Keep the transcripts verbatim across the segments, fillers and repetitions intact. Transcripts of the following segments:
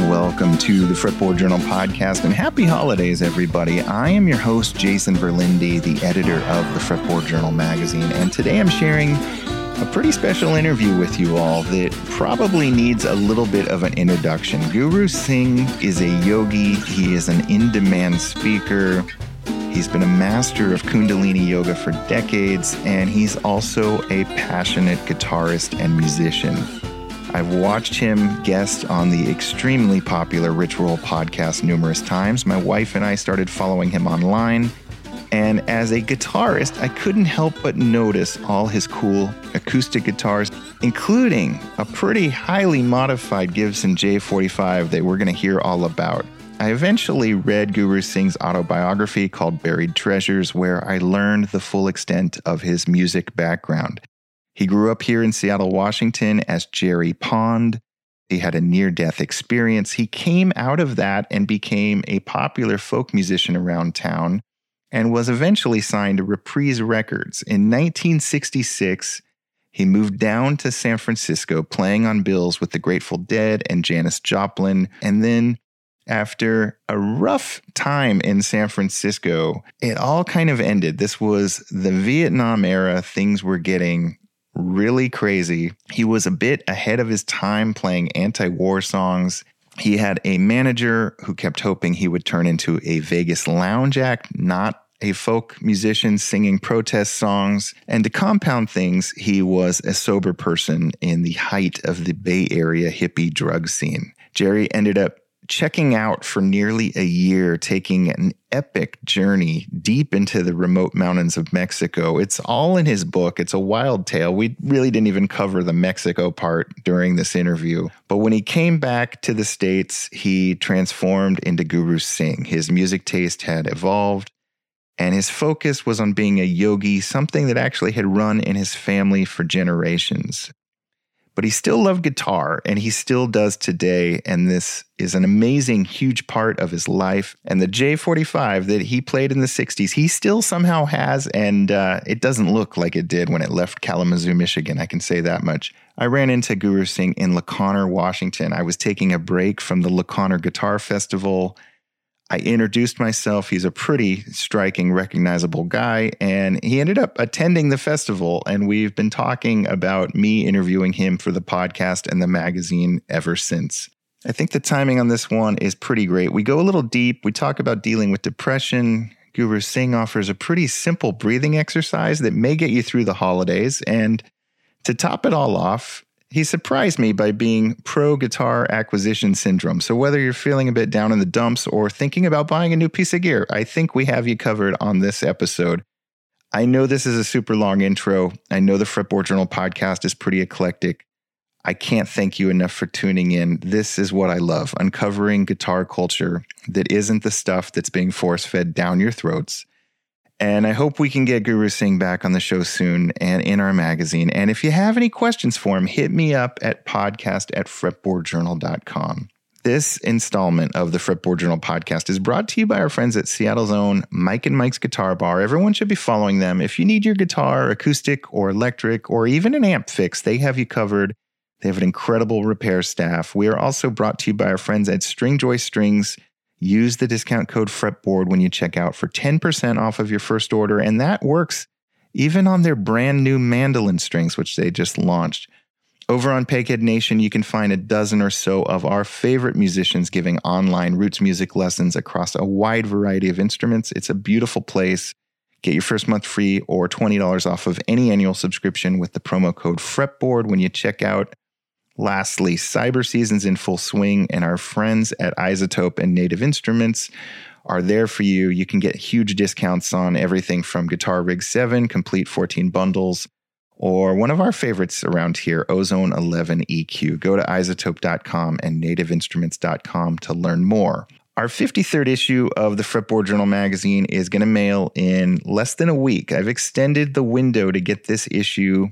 Welcome to the Fretboard Journal podcast, and happy holidays, everybody. I am your host, Jason Verlinde, the editor of the Fretboard Journal magazine, and today I'm sharing a pretty special interview with you all that probably needs a little bit of an introduction. Guru Singh is a yogi. He is an in-demand speaker. He's been a master of Kundalini yoga for decades, and he's also a passionate guitarist and musician. I've watched him guest on the extremely popular Rich Roll podcast numerous times. My wife and I started following him online, and as a guitarist, I couldn't help but notice all his cool acoustic guitars, including a pretty highly modified Gibson J forty-five that we're going to hear all about. I eventually read Guru Singh's autobiography called Buried Treasures, where I learned the full extent of his music background. He grew up here in Seattle, Washington as Jerry Pond. He had a near-death experience. He came out of that and became a popular folk musician around town and was eventually signed to Reprise Records. In nineteen sixty-six, he moved down to San Francisco, playing on bills with the Grateful Dead and Janis Joplin. And then after a rough time in San Francisco, it all kind of ended. This was the Vietnam era. Things were getting really crazy. He was a bit ahead of his time playing anti-war songs. He had a manager who kept hoping he would turn into a Vegas lounge act, not a folk musician singing protest songs. And to compound things, he was a sober person in the height of the Bay Area hippie drug scene. Jerry ended up checking out for nearly a year, taking an epic journey deep into the remote mountains of Mexico. It's all in his book. It's a wild tale. We really didn't even cover the Mexico part during this interview. But when he came back to the States, he transformed into Guru Singh. His music taste had evolved, and his focus was on being a yogi, something that actually had run in his family for generations. But he still loved guitar, and he still does today, and this is an amazing, huge part of his life. And the J forty-five that he played in the sixties, he still somehow has, and uh, it doesn't look like it did when it left Kalamazoo, Michigan, I can say that much. I ran into Guru Singh in La Conner, Washington. I was taking a break from the La Conner Guitar Festival. I introduced myself. He's a pretty striking, recognizable guy, and he ended up attending the festival, and we've been talking about me interviewing him for the podcast and the magazine ever since. I think the timing on this one is pretty great. We go a little deep. We talk about dealing with depression. Guru Singh offers a pretty simple breathing exercise that may get you through the holidays, and to top it all off, he surprised me by being pro-guitar acquisition syndrome. So whether you're feeling a bit down in the dumps or thinking about buying a new piece of gear, I think we have you covered on this episode. I know this is a super long intro. I know the Fretboard Journal podcast is pretty eclectic. I can't thank you enough for tuning in. This is what I love, uncovering guitar culture that isn't the stuff that's being force-fed down your throats. And I hope we can get Guru Singh back on the show soon and in our magazine. And if you have any questions for him, hit me up at podcast at fretboard journal dot com. This installment of the Fretboard Journal podcast is brought to you by our friends at Seattle's own Mike and Mike's Guitar Bar. Everyone should be following them. If you need your guitar, acoustic or electric, or even an amp fix, they have you covered. They have an incredible repair staff. We are also brought to you by our friends at Stringjoy Strings. Use the discount code FRETBOARD when you check out for ten percent off of your first order, and that works even on their brand new mandolin strings, which they just launched. Over on Peghead Nation, you can find a dozen or so of our favorite musicians giving online roots music lessons across a wide variety of instruments. It's a beautiful place. Get your first month free or twenty dollars off of any annual subscription with the promo code FRETBOARD when you check out. Lastly, cyber season's in full swing, and our friends at iZotope and Native Instruments are there for you. You can get huge discounts on everything from Guitar Rig seven, complete fourteen bundles, or one of our favorites around here, Ozone eleven E Q. Go to izotope dot com and native instruments dot com to learn more. Our fifty-third issue of the Fretboard Journal magazine is going to mail in less than a week. I've extended the window to get this issue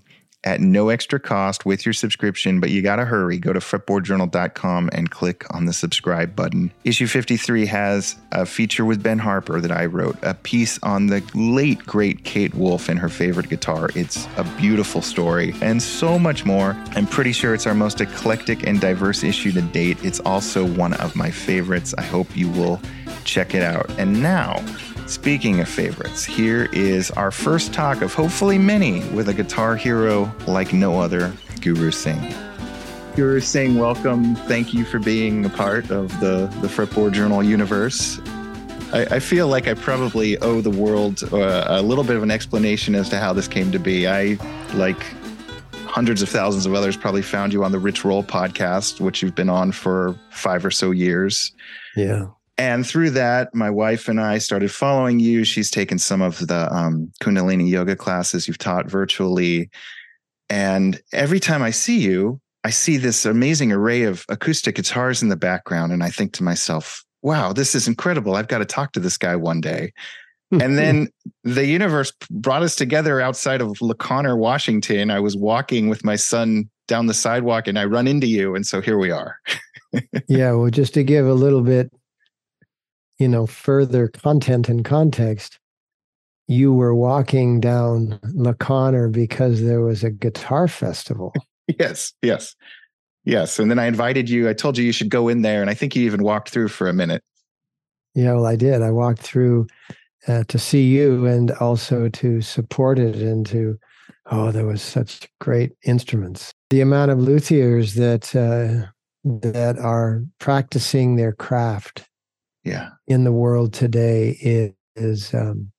at no extra cost with your subscription, but you got to hurry. Go to fretboard journal dot com and click on the subscribe button. Issue fifty-three has a feature with Ben Harper that I wrote, a piece on the late, great Kate Wolf and her favorite guitar. It's a beautiful story and so much more. I'm pretty sure it's our most eclectic and diverse issue to date. It's also one of my favorites. I hope you will check it out. And now, speaking of favorites, here is our first talk of hopefully many with a guitar hero like no other, Guru Singh. Guru Singh, welcome. Thank you for being a part of the, the Fretboard Journal universe. I, I feel like I probably owe the world uh, a little bit of an explanation as to how this came to be. I, like hundreds of thousands of others, probably found you on the Rich Roll podcast, which you've been on for five or so years. Yeah. And through that, my wife and I started following you. She's taken some of the um, Kundalini yoga classes you've taught virtually. And every time I see you, I see this amazing array of acoustic guitars in the background. And I think to myself, wow, this is incredible. I've got to talk to this guy one day. And then the universe brought us together outside of La Conner, Washington. I was walking with my son down the sidewalk and I run into you. And so here we are. Yeah. Well, just to give a little bit, you know, further content and context, you were walking down La Conner because there was a guitar festival. Yes, yes, yes. And then I invited you. I told you you should go in there. And I think you even walked through for a minute. Yeah, well, I did. I walked through uh, to see you and also to support it and to, oh, there was such great instruments. The amount of luthiers that uh, that are practicing their craft yeah, in the world today is is, um,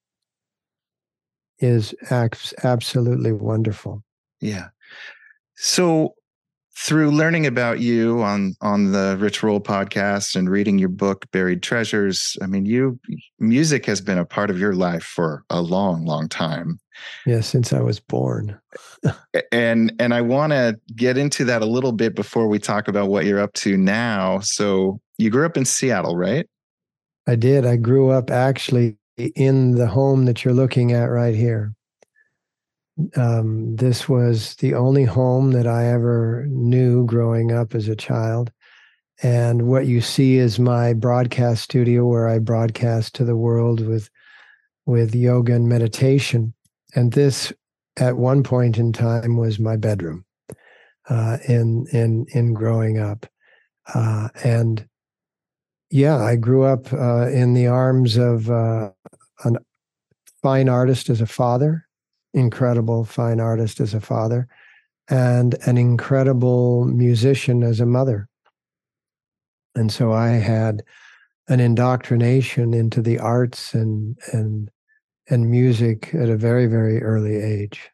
is abs- absolutely wonderful. Yeah. So through learning about you on on the Rich Roll podcast and reading your book, Buried Treasures, I mean, you music has been a part of your life for a long, long time. Yeah, since I was born. and and I want to get into that a little bit before we talk about what you're up to now. So you grew up in Seattle, right? I did. I grew up actually in the home that you're looking at right here. Um, this was the only home that I ever knew growing up as a child. And what you see is my broadcast studio where I broadcast to the world with, with yoga and meditation. And this, at one point in time, was my bedroom uh, in, in, in growing up. Uh, and Yeah, I grew up uh, in the arms of uh, a fine artist as a father, incredible fine artist as a father, and an incredible musician as a mother. And so I had an indoctrination into the arts and and and music at a very, very early age.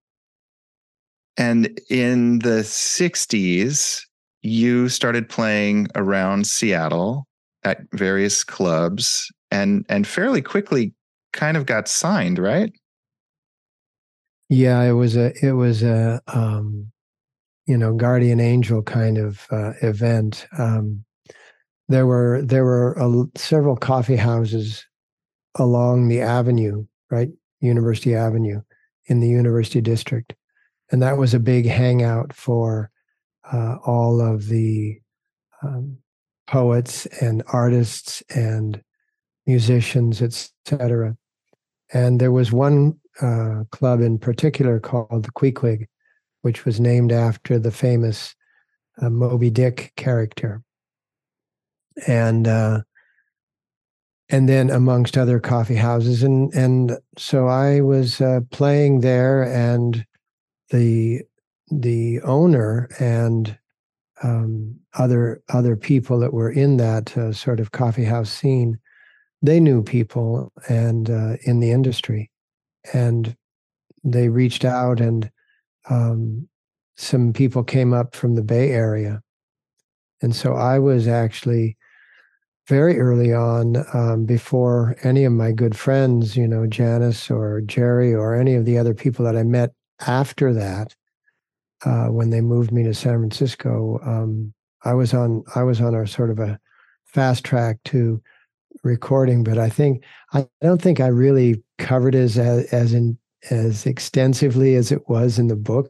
And in the sixties, you started playing around Seattle at various clubs and and fairly quickly kind of got signed, right? Yeah, it was a it was a um, you know, guardian angel kind of uh, event. Um, there were there were a, several coffee houses along the avenue, right, University Avenue, in the University District, and that was a big hangout for uh, all of the um, poets and artists and musicians, et cetera. And there was one uh, club in particular called the Queequeg, which was named after the famous uh, Moby Dick character. And uh, and then amongst other coffee houses. And, and so I was uh, playing there, and the the owner and um, other other people that were in that uh, sort of coffee house scene, they knew people and uh, in the industry, and they reached out, and um, some people came up from the Bay Area, and so I was actually very early on, um, before any of my good friends, you know, Janice or Jerry or any of the other people that I met after that, uh, when they moved me to San Francisco, um, I was on I was on a sort of a fast track to recording. But I think I don't think I really covered it as as in as extensively as it was in the book,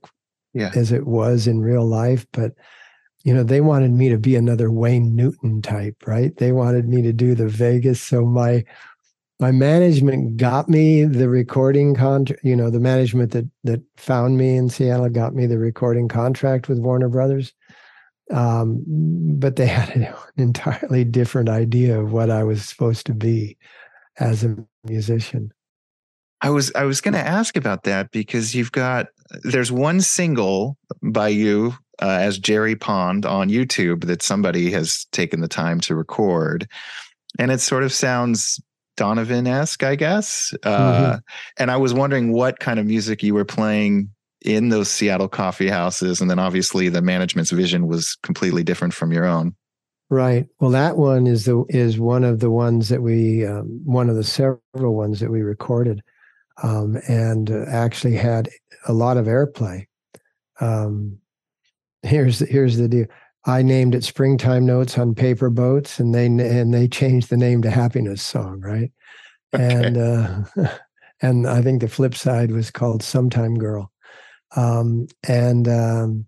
yeah. as it was in real life. But, you know, they wanted me to be another Wayne Newton type, right? They wanted me to do the Vegas. So my, my management got me the recording contract, you know, the management that, that found me in Seattle got me the recording contract with Warner Brothers. Um, but they had an entirely different idea of what I was supposed to be as a musician. I was I was going to ask about that because you've got there's one single by you uh, as Jerry Pond on YouTube that somebody has taken the time to record, and it sort of sounds Donovan-esque, I guess. Uh, mm-hmm. And I was wondering what kind of music you were playing in those Seattle coffee houses, and then obviously the management's vision was completely different from your own. Right. Well, that one is the is one of the ones that we um, one of the several ones that we recorded. Um, and uh, actually had a lot of airplay. Um, here's the, here's the deal. I named it "Springtime Notes on Paper Boats," and they and they changed the name to "Happiness Song," right? Okay. And uh, and I think the flip side was called "Sometime Girl," um, and um,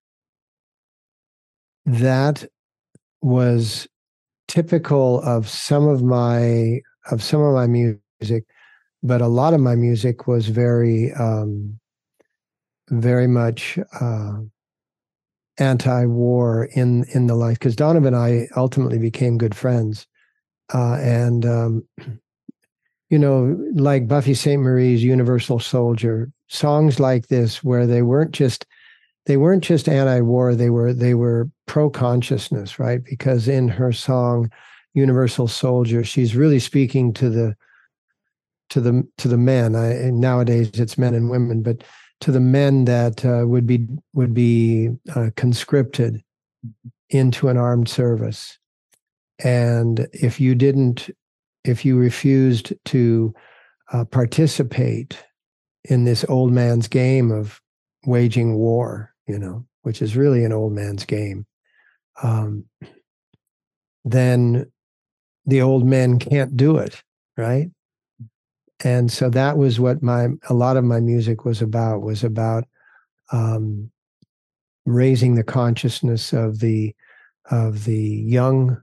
that was typical of some of my of some of my music. But a lot of my music was very, um, very much uh, anti-war in in the life. Because Donovan and I ultimately became good friends, uh, and um, you know, like Buffy Sainte Marie's "Universal Soldier," songs like this, where they weren't just they weren't just anti-war. They were they were pro-consciousness, right? Because in her song "Universal Soldier," she's really speaking to the to the to the men. I, nowadays it's men and women, but to the men that uh, would be would be uh, conscripted into an armed service, and if you didn't, if you refused to uh, participate in this old man's game of waging war, you know, which is really an old man's game, um, then the old men can't do it, right? And so that was what my a lot of my music was about, was about um, raising the consciousness of the of the young,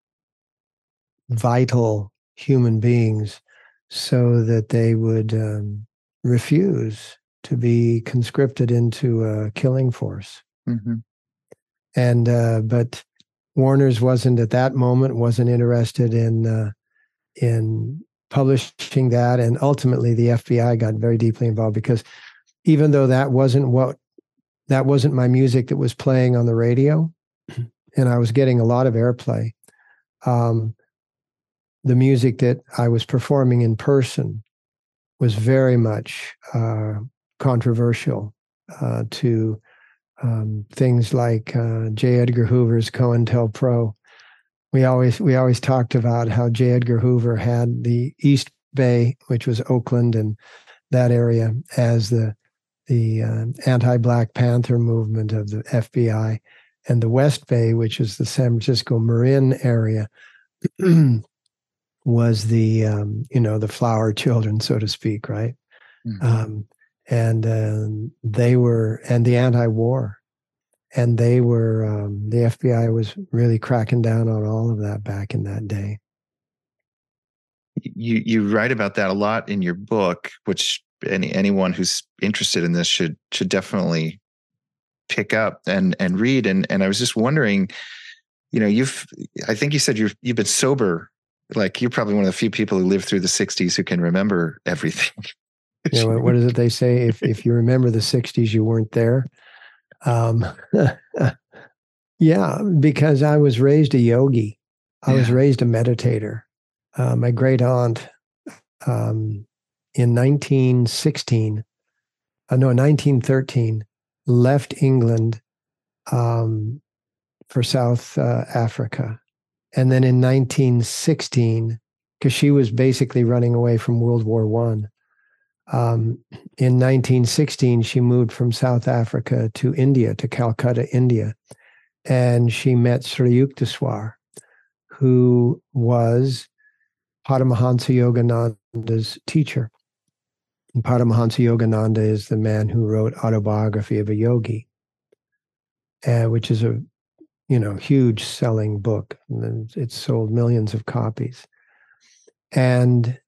vital human beings, so that they would um, refuse to be conscripted into a killing force. Mm-hmm. And uh, but Warner's wasn't at that moment wasn't interested in uh, in publishing that, and ultimately the F B I got very deeply involved, because even though that wasn't what that wasn't my music that was playing on the radio, and I was getting a lot of airplay, um, the music that I was performing in person was very much uh, controversial uh, to um, things like uh, J. Edgar Hoover's COINTELPRO. We always we always talked about how J. Edgar Hoover had the East Bay, which was Oakland and that area, as the the uh, anti-Black Panther movement of the F B I, and the West Bay, which is the San Francisco Marin area, was the um, you know the flower children, so to speak, right? Mm-hmm. Um, and uh, they were and the anti-war. And they were, um, the F B I was really cracking down on all of that back in that day. You you write about that a lot in your book, which any anyone who's interested in this should should definitely pick up and and read. And and I was just wondering, you know, you've I think you said you've you've been sober. Like, you're probably one of the few people who lived through the sixties who can remember everything. Yeah, what, what is it they say? If if you remember the sixties, you weren't there. Um, yeah, because I was raised a yogi. I yeah. was raised a meditator. Uh, my great aunt, um, in nineteen sixteen, uh, no, nineteen thirteen, left England um, for South uh, Africa. And then in nineteen sixteen, because she was basically running away from World War One, Um, in nineteen sixteen, she moved from South Africa to India, to Calcutta, India. And she met Sri Yukteswar, who was Paramahansa Yogananda's teacher. Paramahansa Yogananda is the man who wrote Autobiography of a Yogi, uh, which is a you know huge selling book. And it's sold millions of copies. And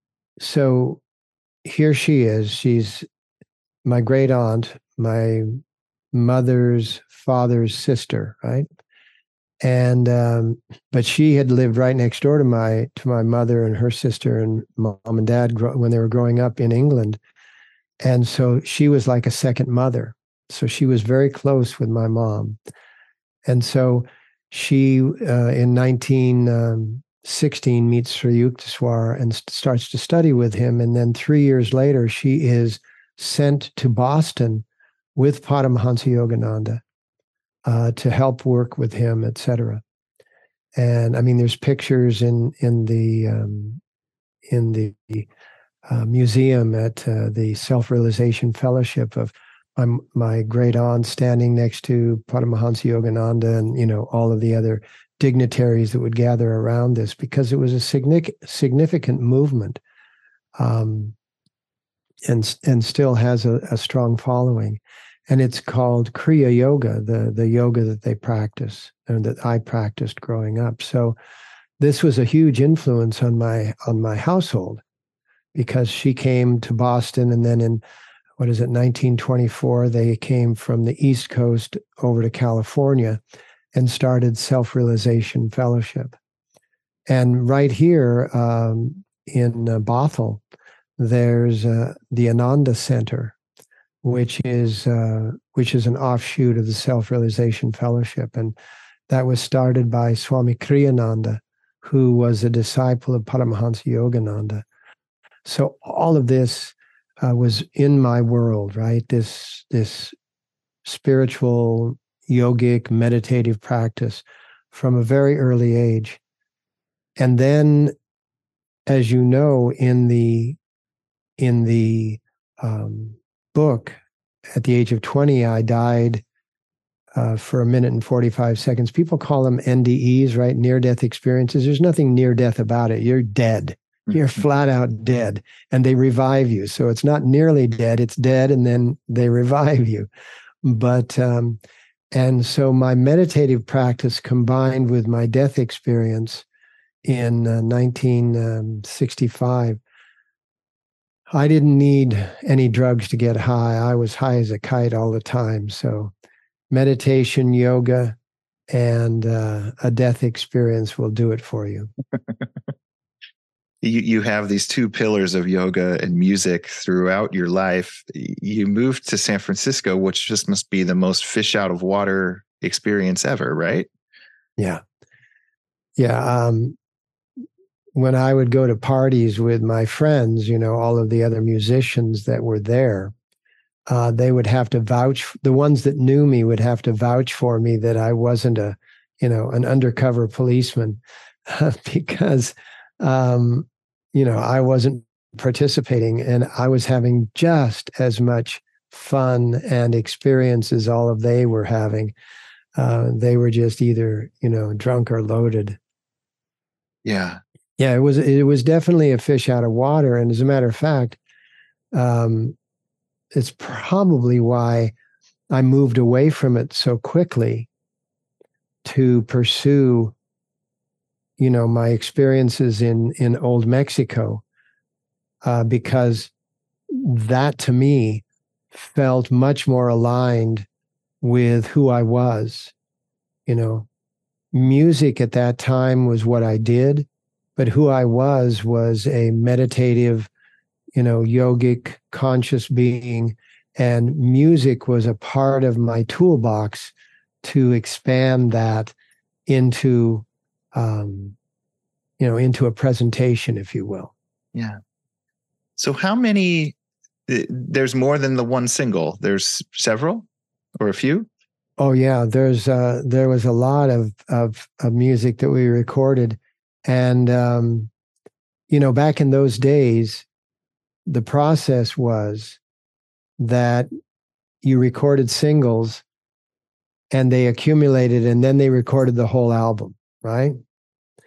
so here she is. She's my great aunt, my mother's father's sister, right? And um, but she had lived right next door to my to my mother and her sister and mom and dad gro- when they were growing up in England, and so she was like a second mother. So she was very close with my mom, and so she uh, in nineteen sixteen meets Sri Yukteswar and st- starts to study with him, and then three years later she is sent to Boston with Paramahansa Yogananda. Uh, to help work with him, et cetera. And I mean, there's pictures in in the um, in the uh, museum at uh, the Self-Realization Fellowship of my, my great aunt standing next to Paramahansa Yogananda, and you know all of the other dignitaries that would gather around this, because it was a significant significant movement, um, and and still has a, a strong following. And it's called Kriya Yoga, the, the yoga that they practice and that I practiced growing up. So this was a huge influence on my on my household, because she came to Boston, and then in, what is it, nineteen twenty-four, they came from the East Coast over to California and started Self-Realization Fellowship. And right here um, in uh, Bothell, there's uh, the Ananda Center, which is uh, which is an offshoot of the Self-Realization Fellowship. And that was started by Swami Kriyananda, who was a disciple of Paramahansa Yogananda. So all of this uh, was in my world, right? This, this spiritual, yogic, meditative practice from a very early age. And then, as you know, in the, in the um, book, at the age of twenty, I died uh, for a minute and forty-five seconds. People call them N D Es, right? Near-death experiences. There's nothing near-death about it. You're dead. You're flat out dead. And they revive you. So it's not nearly dead. It's dead, and then they revive you. But, um, and so my meditative practice combined with my death experience in uh, nineteen sixty-five, I didn't need any drugs to get high. I was high as a kite all the time. So meditation, yoga, and uh, a death experience will do it for you. you. You have these two pillars of yoga and music throughout your life. You moved to San Francisco, which just must be the most fish out of water experience ever, right? Yeah. Yeah. Um, when I would go to parties with my friends, you know, all of the other musicians that were there, uh, they would have to vouch. The ones that knew me would have to vouch for me that I wasn't a, you know, an undercover policeman, because, um, you know, I wasn't participating, and I was having just as much fun and experience as all of they were having. Uh, they were just either, you know, drunk or loaded. Yeah. Yeah, it was it was definitely a fish out of water. And as a matter of fact, um, it's probably why I moved away from it so quickly to pursue, you know, my experiences in in old Mexico, uh, because that to me felt much more aligned with who I was. You know, music at that time was what I did, but who I was was a meditative, you know, yogic, conscious being, and music was a part of my toolbox to expand that into, um, you know, into a presentation, if you will. Yeah. So how many, there's more than the one single, there's several or a few? Oh yeah, there's uh, there was a lot of, of of music that we recorded, and um, you know, back in those days, the process was that you recorded singles, and they accumulated, and then they recorded the whole album. Right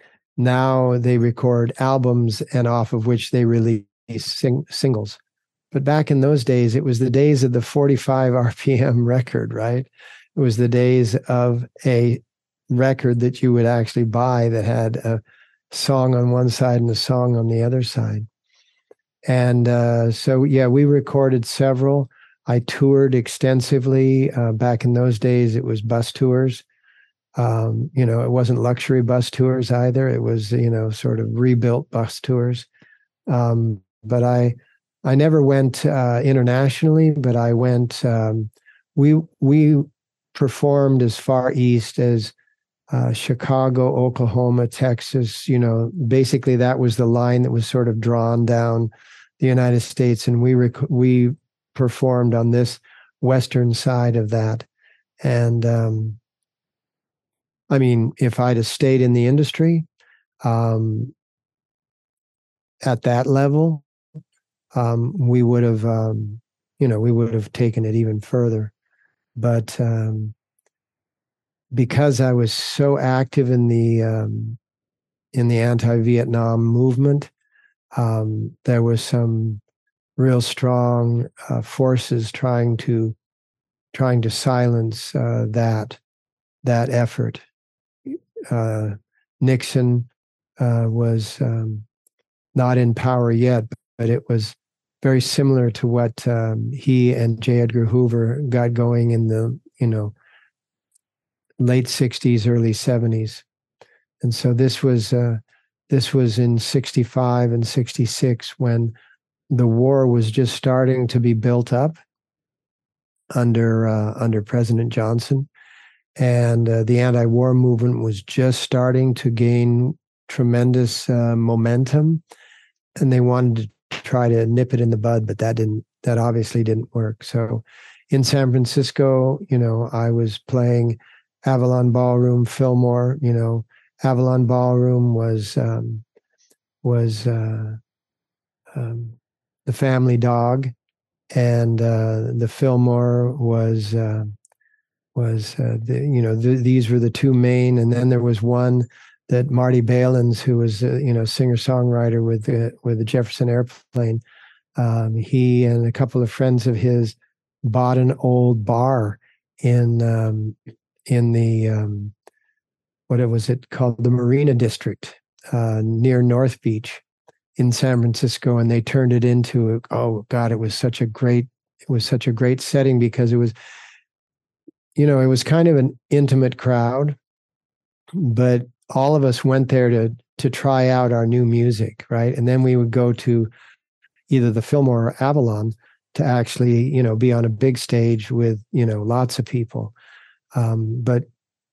now, they record albums, and off of which they release sing- singles. but back in those days, it was the days of the forty-five R P M record, right? It was the days of a record that you would actually buy that had a song on one side and a song on the other side. And uh, so, yeah, we recorded several. I toured extensively. Uh, back in those days, it was bus tours. Um, you know, it wasn't luxury bus tours either. It was, you know, sort of rebuilt bus tours. Um, but I, I never went uh, internationally, but I went, um, we, we performed as far east as uh, Chicago, Oklahoma, Texas. You know, basically that was the line that was sort of drawn down the United States. And we, rec- we performed on this western side of that. And, um, I mean, if I'd have stayed in the industry um, at that level, um, we would have, um, you know, we would have taken it even further. But um, because I was so active in the um, in the anti-Vietnam movement, um, there was some real strong uh, forces trying to trying to silence uh, that that effort. Uh, Nixon uh, was um, not in power yet, but it was very similar to what um, he and J. Edgar Hoover got going in the, you know, late sixties, early seventies. And so this was uh, this was in sixty-five and sixty-six when the war was just starting to be built up under uh, under President Johnson. And uh, the anti-war movement was just starting to gain tremendous uh, momentum, and they wanted to try to nip it in the bud, but that didn't. That obviously didn't work. So, in San Francisco, you know, I was playing Avalon Ballroom, Fillmore. You know, Avalon Ballroom was um, was uh, um, the family dog, and uh, the Fillmore was. Uh, was, uh, the, you know, the, these were the two main. And then there was one that Marty Balins, who was, uh, you know, singer-songwriter with, uh, with the Jefferson Airplane, um, he and a couple of friends of his bought an old bar in, um, in the, um, what it was it called? The Marina District uh, near North Beach in San Francisco. And they turned it into, oh God, it was such a great, it was such a great setting because it was, you know, it was kind of an intimate crowd, but all of us went there to to try out our new music, right? And then we would go to either the Fillmore or Avalon to actually, you know, be on a big stage with, you know, lots of people. Um, but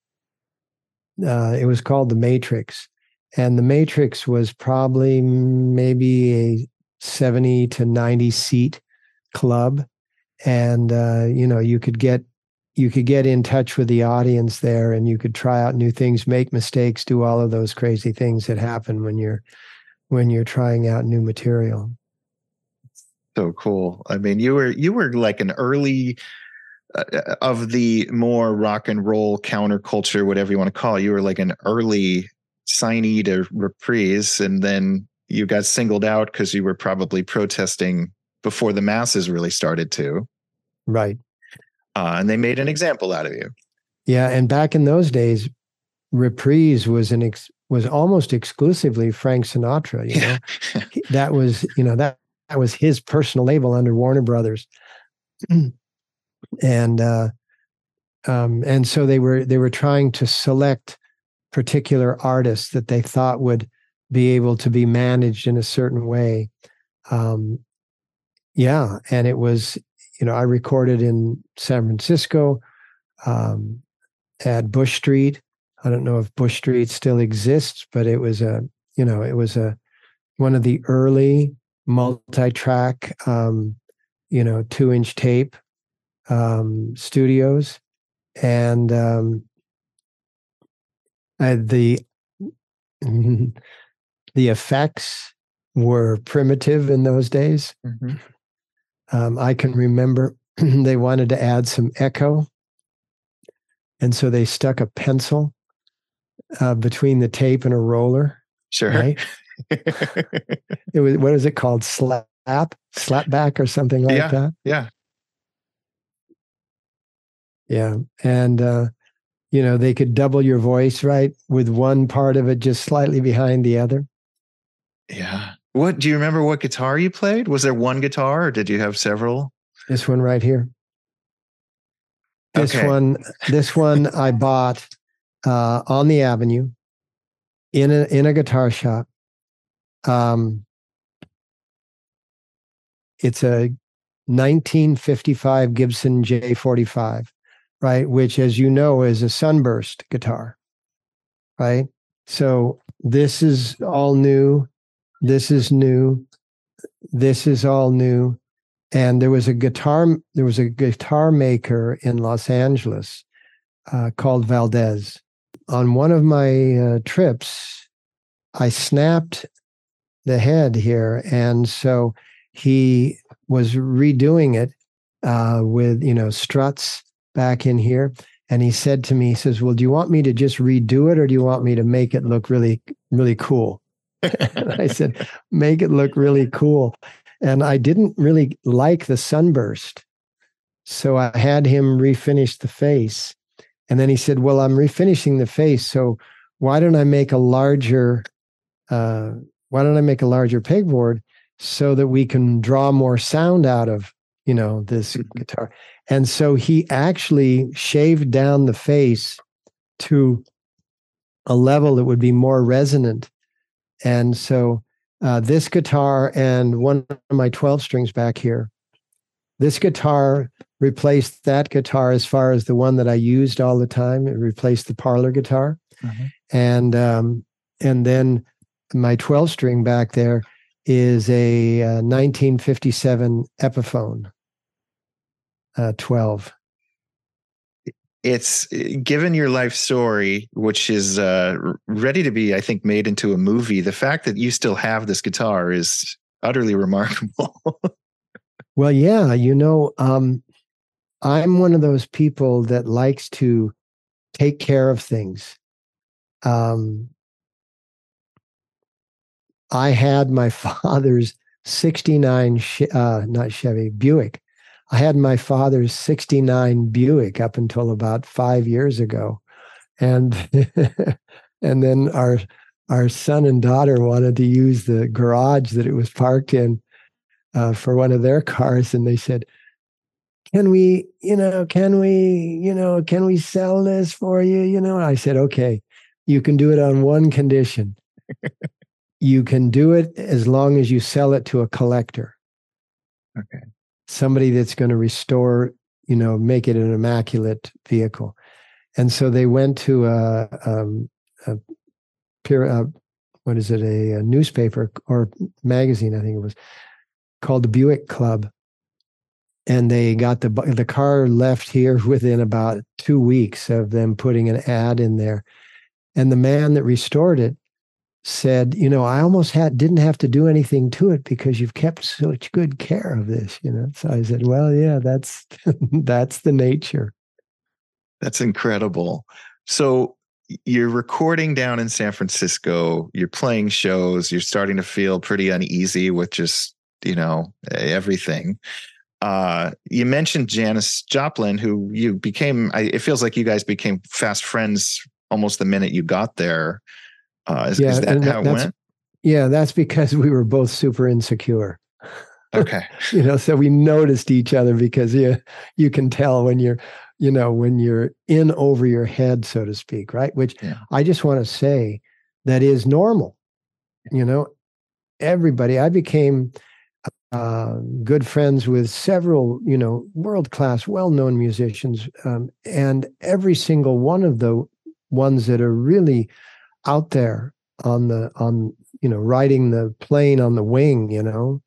uh, it was called the Matrix, and the Matrix was probably maybe a seventy to ninety seat club, and uh, you know, you could get you could get in touch with the audience there, and you could try out new things, make mistakes, do all of those crazy things that happen when you're when you're trying out new material. So cool. I mean, you were you were like an early uh, of the more rock and roll counterculture, whatever you want to call it. You were like an early signee to Reprise, and then you got singled out because you were probably protesting before the masses really started to. Right. Uh, and they made an example out of you. Yeah, and back in those days, Reprise was an ex- was almost exclusively Frank Sinatra. You know, yeah. that was you know that that was his personal label under Warner Brothers, and uh, um, and so they were they were trying to select particular artists that they thought would be able to be managed in a certain way. Um, yeah, and it was. You know, I recorded in San Francisco um, at Bush Street. I don't know if Bush Street still exists, but it was a, you know, it was a one of the early multi-track, um, you know, two-inch tape um, studios, and um, I, the the effects were primitive in those days. Mm-hmm. Um, I can remember they wanted to add some echo. And so they stuck a pencil uh, between the tape and a roller. Sure. Right? It was, what is it called? Slap slap back or something like yeah, that. Yeah. Yeah. And, uh, you know, they could double your voice, right? With one part of it just slightly behind the other. Yeah. What, do you remember what guitar you played? Was there one guitar or did you have several? This one right here. This okay. one, this one I bought uh, on the Avenue in a in a guitar shop. Um, it's a nineteen fifty-five Gibson J forty-five, right? Which, as you know, is a Sunburst guitar, right? So this is all new. This is new. This is all new. And there was a guitar, there was a guitar maker in Los Angeles uh, called Valdez. On one of my uh, trips, I snapped the head here, and so he was redoing it uh, with, you know, struts back in here. And he said to me, he says, "Well, do you want me to just redo it, or do you want me to make it look really, really cool?" And I said, "Make it look really cool." And I didn't really like the Sunburst. So I had him refinish the face. And then he said, "Well, I'm refinishing the face. So why don't I make a larger, uh, why don't I make a larger pegboard so that we can draw more sound out of, you know, this guitar?" And so he actually shaved down the face to a level that would be more resonant. And so Uh, this guitar and one of my twelve strings back here, this guitar replaced that guitar as far as the one that I used all the time. It replaced the parlor guitar. Mm-hmm. And um, and then my twelve string back there is a uh, nineteen fifty-seven Epiphone uh, twelve. It's, given your life story, which is uh, ready to be, I think, made into a movie, the fact that you still have this guitar is utterly remarkable. Well, yeah, you know, um, I'm one of those people that likes to take care of things. Um, I had my father's sixty-nine, uh, not Chevy, Buick. I had my father's sixty-nine Buick up until about five years ago. And and then our our son and daughter wanted to use the garage that it was parked in uh, for one of their cars. And they said, "Can we, you know, can we, you know, can we sell this for you? You know?" And I said, "Okay, you can do it on one condition. You can do it as long as you sell it to a collector." Okay. Somebody that's going to restore, you know, make it an immaculate vehicle. And so they went to a, um, a, a what is it, a, a newspaper or magazine, I think it was, called the Buick Club. And they got the the car left here within about two weeks of them putting an ad in there. And the man that restored it said, "You know, I almost had didn't have to do anything to it because you've kept such good care of this." You know, so I said, "Well, yeah, that's that's the nature." That's incredible. So you're recording down in San Francisco. You're playing shows. You're starting to feel pretty uneasy with just, you know, everything. Uh, you mentioned Janis Joplin, who you became. I, it feels like you guys became fast friends almost the minute you got there. Uh, is, yeah, is that how it went? Yeah, that's because we were both super insecure. Okay. You know, so we noticed each other because you, you can tell when you're, you know, when you're in over your head, so to speak, right? Which yeah. I just want to say that is normal. You know, everybody, I became uh, good friends with several, you know, world-class, well-known musicians. Um, and every single one of the ones that are really out there on the, on, you know, riding the plane on the wing, you know,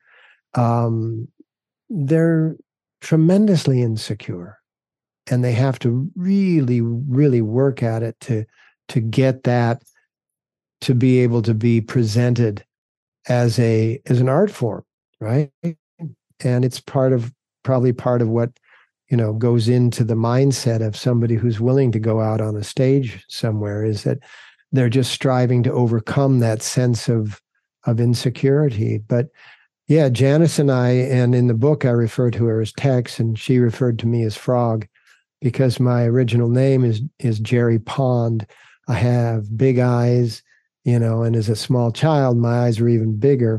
um, they're tremendously insecure, and they have to really, really work at it to, to get that, to be able to be presented as a, as an art form, right? And it's part of, probably part of what, you know, goes into the mindset of somebody who's willing to go out on a stage somewhere, is that they're just striving to overcome that sense of, of insecurity. But Yeah, Janice and I, and in the book I refer to her as Tex, and she referred to me as Frog, because my original name is is Jerry Pond. I have big eyes, you know, and as a small child, my eyes were even bigger,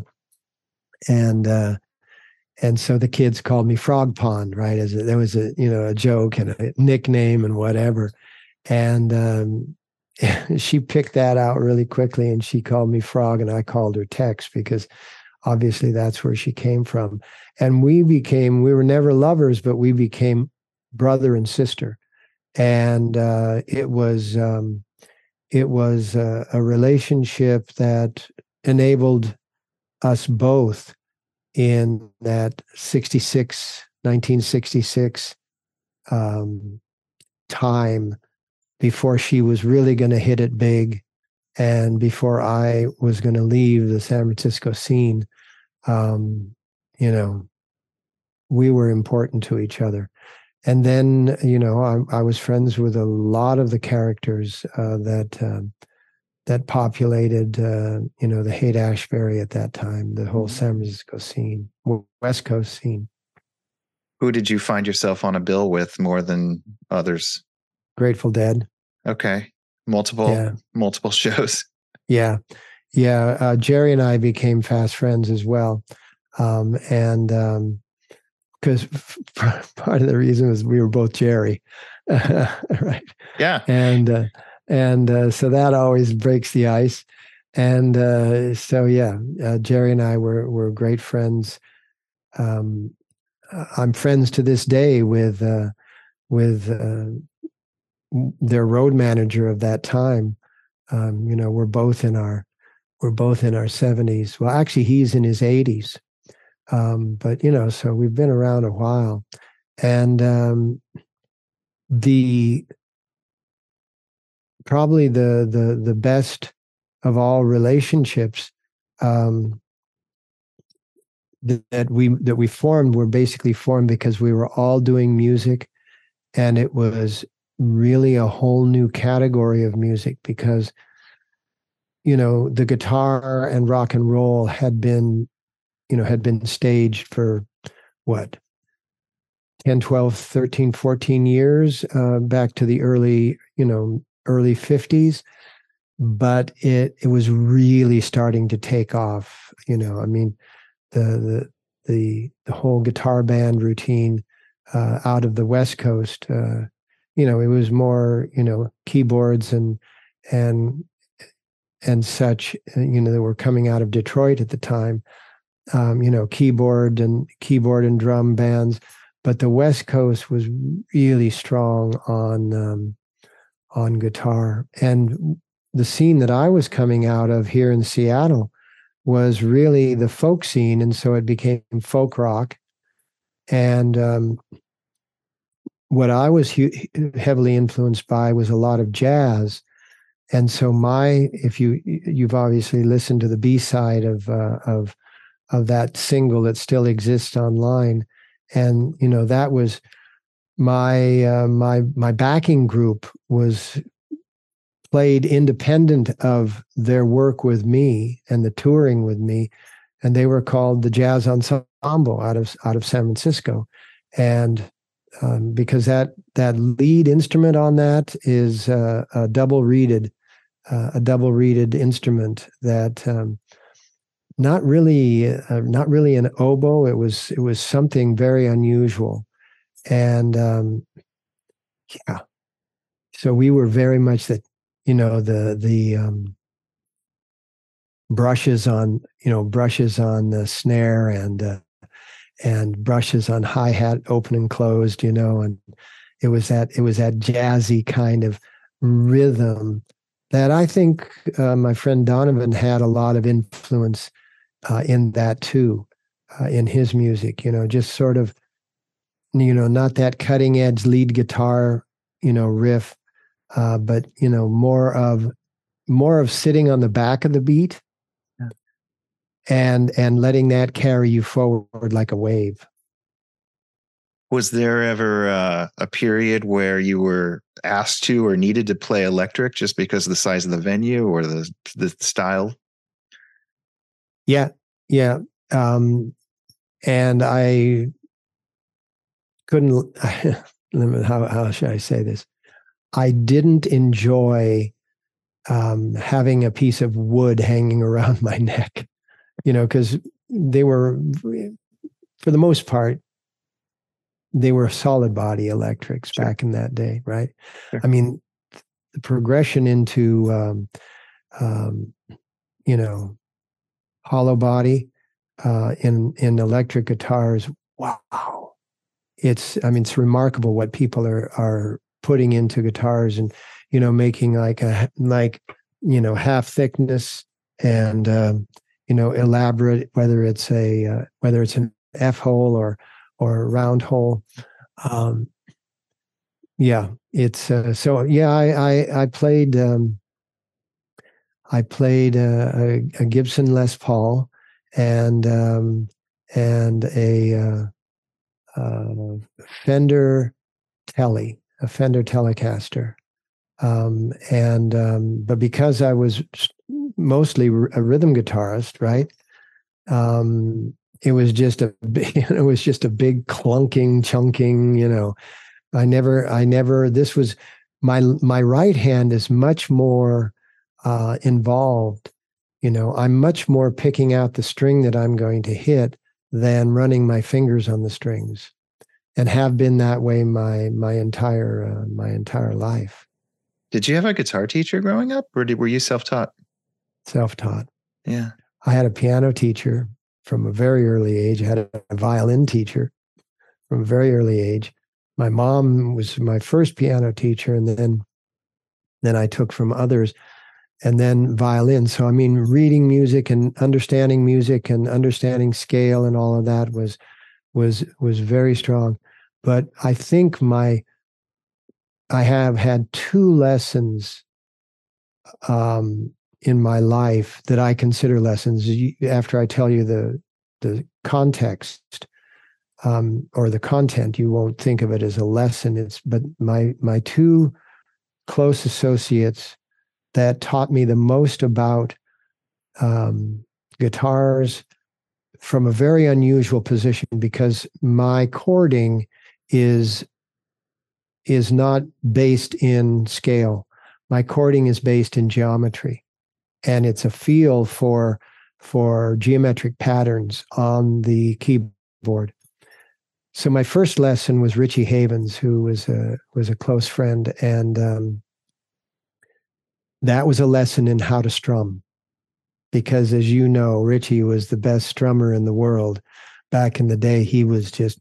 and uh, and so the kids called me Frog Pond, right? As a, there was a you know a joke and a nickname and whatever, and um, she picked that out really quickly, and she called me Frog, and I called her Tex because obviously that's where she came from. And we became, we were never lovers, but we became brother and sister. And uh, it was, um, it was a, a relationship that enabled us both in that sixty-six, nineteen sixty-six um, time, before she was really going to hit it big and before I was going to leave the San Francisco scene. Um, you know, we were important to each other. And then, you know, I, I was friends with a lot of the characters uh, that um, that populated, uh, you know, the Haight-Ashbury at that time, the whole San Francisco scene, West Coast scene. Who did you find yourself on a bill with more than others? Grateful Dead. Okay, multiple yeah. multiple shows. Yeah, yeah. Uh, Jerry and I became fast friends as well, um, and. Um, Because part of the reason was we were both Jerry, right? Yeah, and uh, and uh, so that always breaks the ice, and uh, so yeah, uh, Jerry and I were were great friends. Um, I'm friends to this day with uh, with uh, their road manager of that time. Um, you know, we're both in our we're both in our seventies. Well, actually, he's in his eighties. Um, but, you know, so we've been around a while. And um, the probably the the the best of all relationships um, that, that we that we formed were basically formed because we were all doing music, and it was really a whole new category of music because, you know, the guitar and rock and roll had been, you know, had been staged for what? ten, twelve, thirteen, fourteen years, uh, back to the early, you know, early fifties. But it it was really starting to take off. You know, I mean, the the the the whole guitar band routine uh, out of the West Coast. Uh, you know, it was more, you know, keyboards and and and such. You know, that were coming out of Detroit at the time. Um, you know, keyboard and keyboard and drum bands. But the West Coast was really strong on um, on guitar, and the scene that I was coming out of here in Seattle was really the folk scene, and so it became folk rock. And um, what I was hu- heavily influenced by was a lot of jazz. And so my, if you you've obviously listened to the B side of uh, of of that single that still exists online. And, you know, that was my, uh, my, my backing group was played independent of their work with me and the touring with me. And they were called the Jazz Ensemble out of, out of San Francisco. And um, because that, that lead instrument on that is uh, a double reeded, uh, a double reeded instrument that, um, Not really, uh, not really an oboe. It was, it was something very unusual, and um, yeah. So we were very much that, you know, the the um, brushes on, you know, brushes on the snare and uh, and brushes on hi hat, open and closed, you know, and it was that it was that jazzy kind of rhythm that I think uh, my friend Donovan had a lot of influence. Uh, in that too, uh, in his music, you know, just sort of, you know, not that cutting edge lead guitar, you know, riff, uh, but, you know, more of, more of sitting on the back of the beat yeah. and, and letting that carry you forward like a wave. Was there ever uh, a period where you were asked to or needed to play electric just because of the size of the venue or the the style? Yeah, yeah. um, and I couldn't, how, how should I say this? I didn't enjoy um, having a piece of wood hanging around my neck, you know, because they were, for the most part, they were solid body electrics sure. back in that day, right? Sure. I mean, the progression into, um, um, you know, hollow body uh, in in electric guitars. Wow, it's I mean, it's remarkable what people are are putting into guitars, and you know, making like a like you know half thickness and um, you know elaborate, whether it's a uh, whether it's an F hole or or a round hole. Um, yeah, it's uh, so yeah. I I, I played um, I played uh, a, a Gibson Les Paul and um, and a uh, uh, Fender Tele, a Fender Telecaster, um, and um, but because I was mostly a rhythm guitarist, right? Um, it was just a big, it was just a big clunking, chunking. You know, I never, I never. This was my my right hand is much more uh, involved. You know, I'm much more picking out the string that I'm going to hit than running my fingers on the strings, and have been that way my my entire uh, my entire life. Did you have a guitar teacher growing up, or did, were you self-taught? Self-taught. Yeah. I had a piano teacher from a very early age. I had a, a violin teacher from a very early age. My mom was my first piano teacher, and then then I took from others, and then violin. So I mean, reading music and understanding music and understanding scale and all of that was was was very strong. But I think my I have had two lessons um, in my life that I consider lessons. After I tell you the the context um, or the content, you won't think of it as a lesson. It's but my my two close associates that taught me the most about um, guitars from a very unusual position, because my chording is is not based in scale. My chording is based in geometry, and it's a feel for for geometric patterns on the keyboard. So my first lesson was Richie Havens, who was a was a close friend, and um, that was a lesson in how to strum. Because, as you know, Richie was the best strummer in the world back in the day. He was just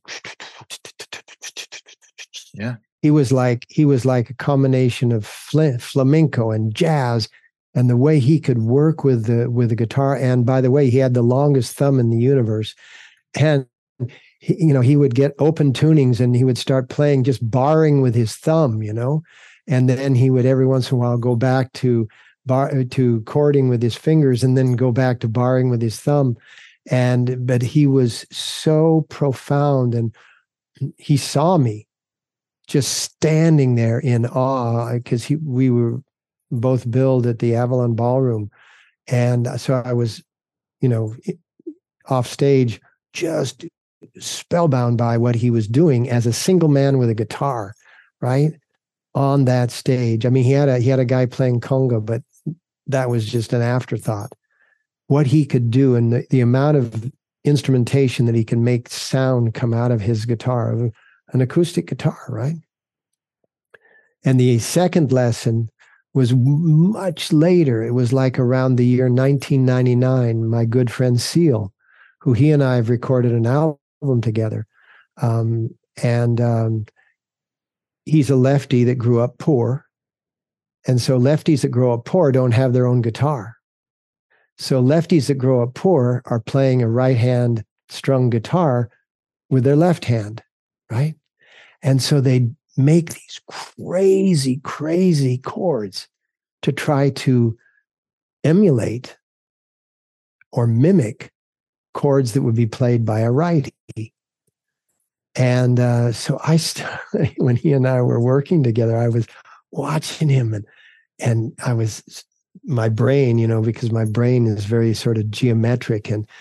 yeah. He was like he was like a combination of fl- flamenco and jazz, and the way he could work with the with the guitar. And by the way, he had the longest thumb in the universe. And he, you know, he would get open tunings, and he would start playing just barring with his thumb, you know, and then he would every once in a while go back to bar to chording with his fingers, and then go back to barring with his thumb. And but he was so profound, and he saw me just standing there in awe, because he we were both billed at the Avalon Ballroom, and so I was, you know, off stage, just spellbound by what he was doing as a single man with a guitar, right on that stage. I mean, he had a he had a guy playing conga, but that was just an afterthought. What he could do, and the, the amount of instrumentation that he can make sound come out of his guitar, an acoustic guitar, right? And the second lesson was much later. It was like around the year nineteen ninety-nine. My good friend Seal, who he and I have recorded an album together, um, and um, he's a lefty that grew up poor. And so lefties that grow up poor don't have their own guitar. So lefties that grow up poor are playing a right hand strung guitar with their left hand, right? And so they make these crazy, crazy chords to try to emulate or mimic chords that would be played by a righty. And uh, so I, st- when he and I were working together, I was watching him, and and I was, my brain, you know, because my brain is very sort of geometric, and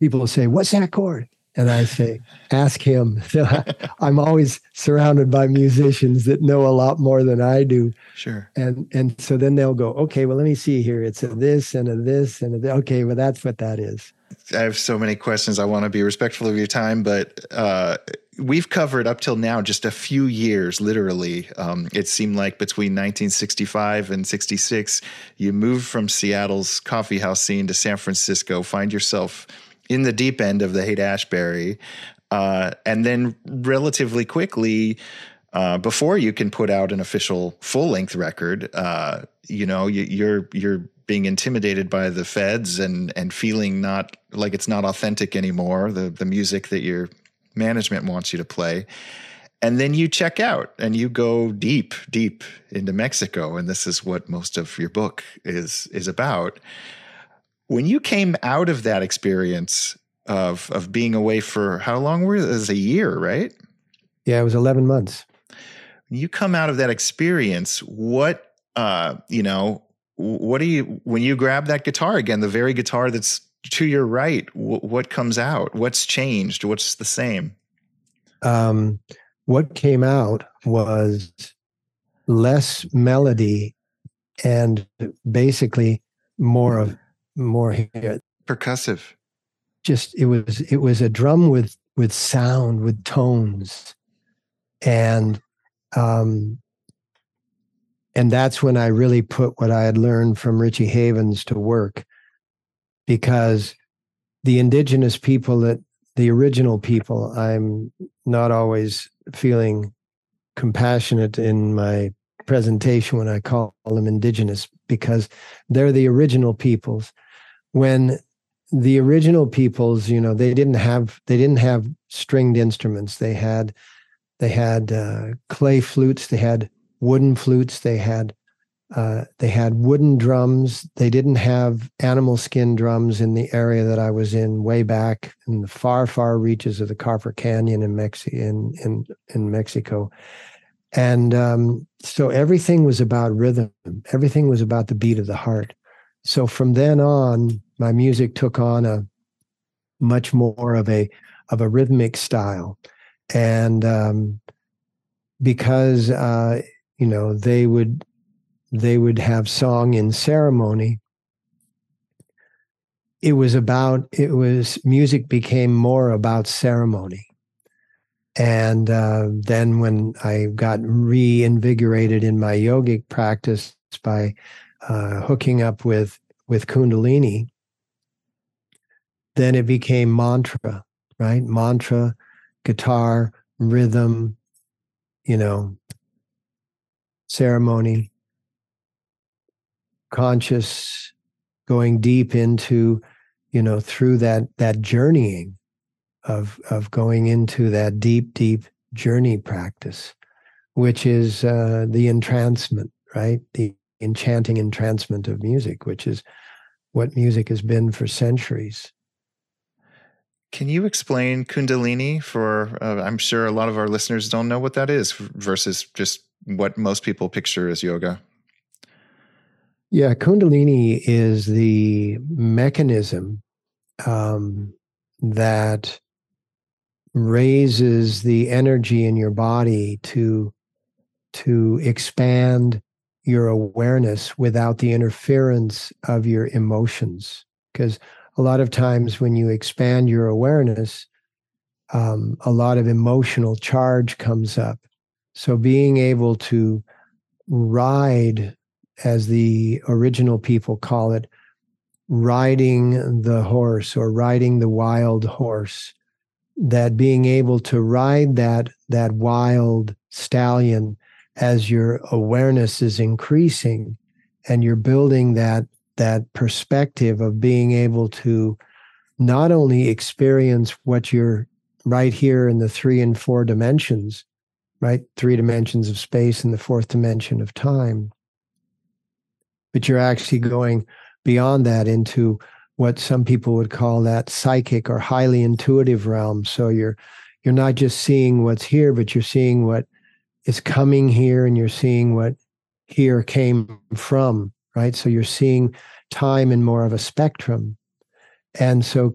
people will say, "What's that chord?" And I say, "Ask him." I'm always surrounded by musicians that know a lot more than I do. Sure. And and so then they'll go, "Okay, well, let me see here. It's a this and a this and a th- okay, well, that's what that is." I have so many questions. I want to be respectful of your time, but uh, we've covered up till now just a few years, literally. Um, it seemed like between nineteen sixty-five and sixty-six, you moved from Seattle's coffee house scene to San Francisco, find yourself in the deep end of the Haight-Ashbury, uh, and then relatively quickly, uh, before you can put out an official full-length record, uh, you know, you, you're you're being intimidated by the feds and and feeling not like it's not authentic anymore, the the music that your management wants you to play. And then you check out and you go deep, deep into Mexico. And this is what most of your book is is about. When you came out of that experience of of being away for how long were you? It was a year, right? Yeah, it was eleven months. When you come out of that experience, what uh, you know, what do you, when you grab that guitar again, the very guitar that's to your right, w- what comes out? What's changed? What's the same? Um, what came out was less melody and basically more of more percussive. Just it was it was a drum with with sound, with tones, and um, and that's when I really put what I had learned from Richie Havens to work, because the indigenous people, that the original people, I'm not always feeling compassionate in my presentation when I call them indigenous, because they're the original peoples. When the original peoples, you know, they didn't have they didn't have stringed instruments. They had they had uh, clay flutes. They had wooden flutes. They had uh, they had wooden drums. They didn't have animal skin drums in the area that I was in, way back in the far, far reaches of the Carver Canyon in Mexi in in in Mexico. And um, so everything was about rhythm. Everything was about the beat of the heart. So from then on, my music took on a much more of a of a rhythmic style, and um, because uh, you know they would they would have song in ceremony. It was about it was music became more about ceremony. And uh, then when I got reinvigorated in my yogic practice by uh, hooking up with with Kundalini, then it became mantra, right? Mantra, guitar, rhythm, you know, ceremony, conscious, going deep into, you know, through that that journeying of of going into that deep, deep journey practice, which is uh, the entrancement, right? The enchanting entrancement of music, which is what music has been for centuries. Can you explain Kundalini for, uh, I'm sure a lot of our listeners don't know what that is versus just what most people picture as yoga? Yeah, Kundalini is the mechanism um, that raises the energy in your body to to expand your awareness without the interference of your emotions. Because a lot of times when you expand your awareness, um, a lot of emotional charge comes up. So being able to ride, as the original people call it, riding the horse or riding the wild horse, that being able to ride that that wild stallion as your awareness is increasing, and you're building that that perspective of being able to not only experience what you're right here in the three and four dimensions, right? Three dimensions of space and the fourth dimension of time, but you're actually going beyond that into what some people would call that psychic or highly intuitive realm. So you're you're not just seeing what's here, but you're seeing what is coming here, and you're seeing what here came from, right? So you're seeing time in more of a spectrum. And so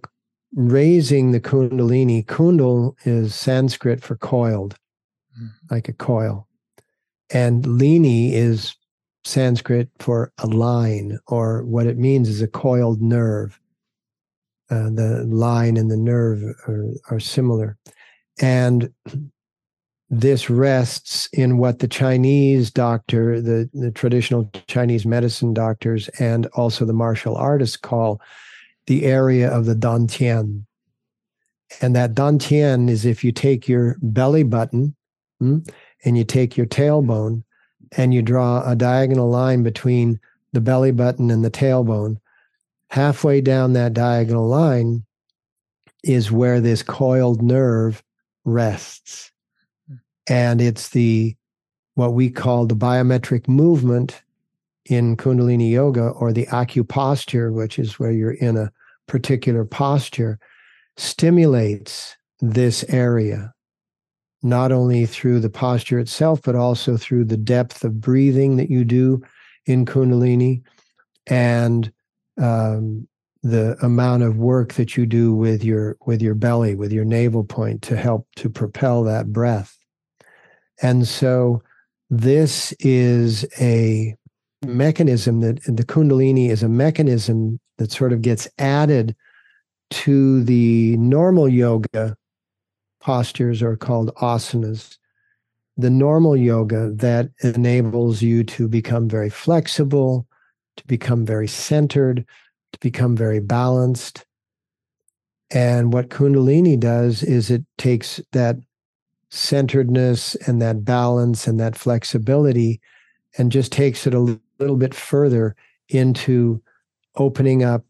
raising the Kundalini. Kundal is Sanskrit for coiled, mm. like a coil. And lini is Sanskrit for a line, or what it means is a coiled nerve. Uh, the line and the nerve are, are similar. And this rests in what the Chinese doctor, the, the traditional Chinese medicine doctors, and also the martial artists call the area of the dantian. And that dantian is if you take your belly button hmm, and you take your tailbone and you draw a diagonal line between the belly button and the tailbone, halfway down that diagonal line is where this coiled nerve rests. And it's the what we call the biometric movement in Kundalini Yoga, or the acuposture, which is where you're in a particular posture, stimulates this area, not only through the posture itself, but also through the depth of breathing that you do in Kundalini, and um, the amount of work that you do with your with your belly, with your navel point, to help to propel that breath. And so this is a mechanism that the Kundalini is a mechanism that sort of gets added to the normal yoga postures, are called asanas. The normal yoga that enables you to become very flexible, to become very centered, to become very balanced. And what Kundalini does is it takes that centeredness and that balance and that flexibility and just takes it a little bit further into opening up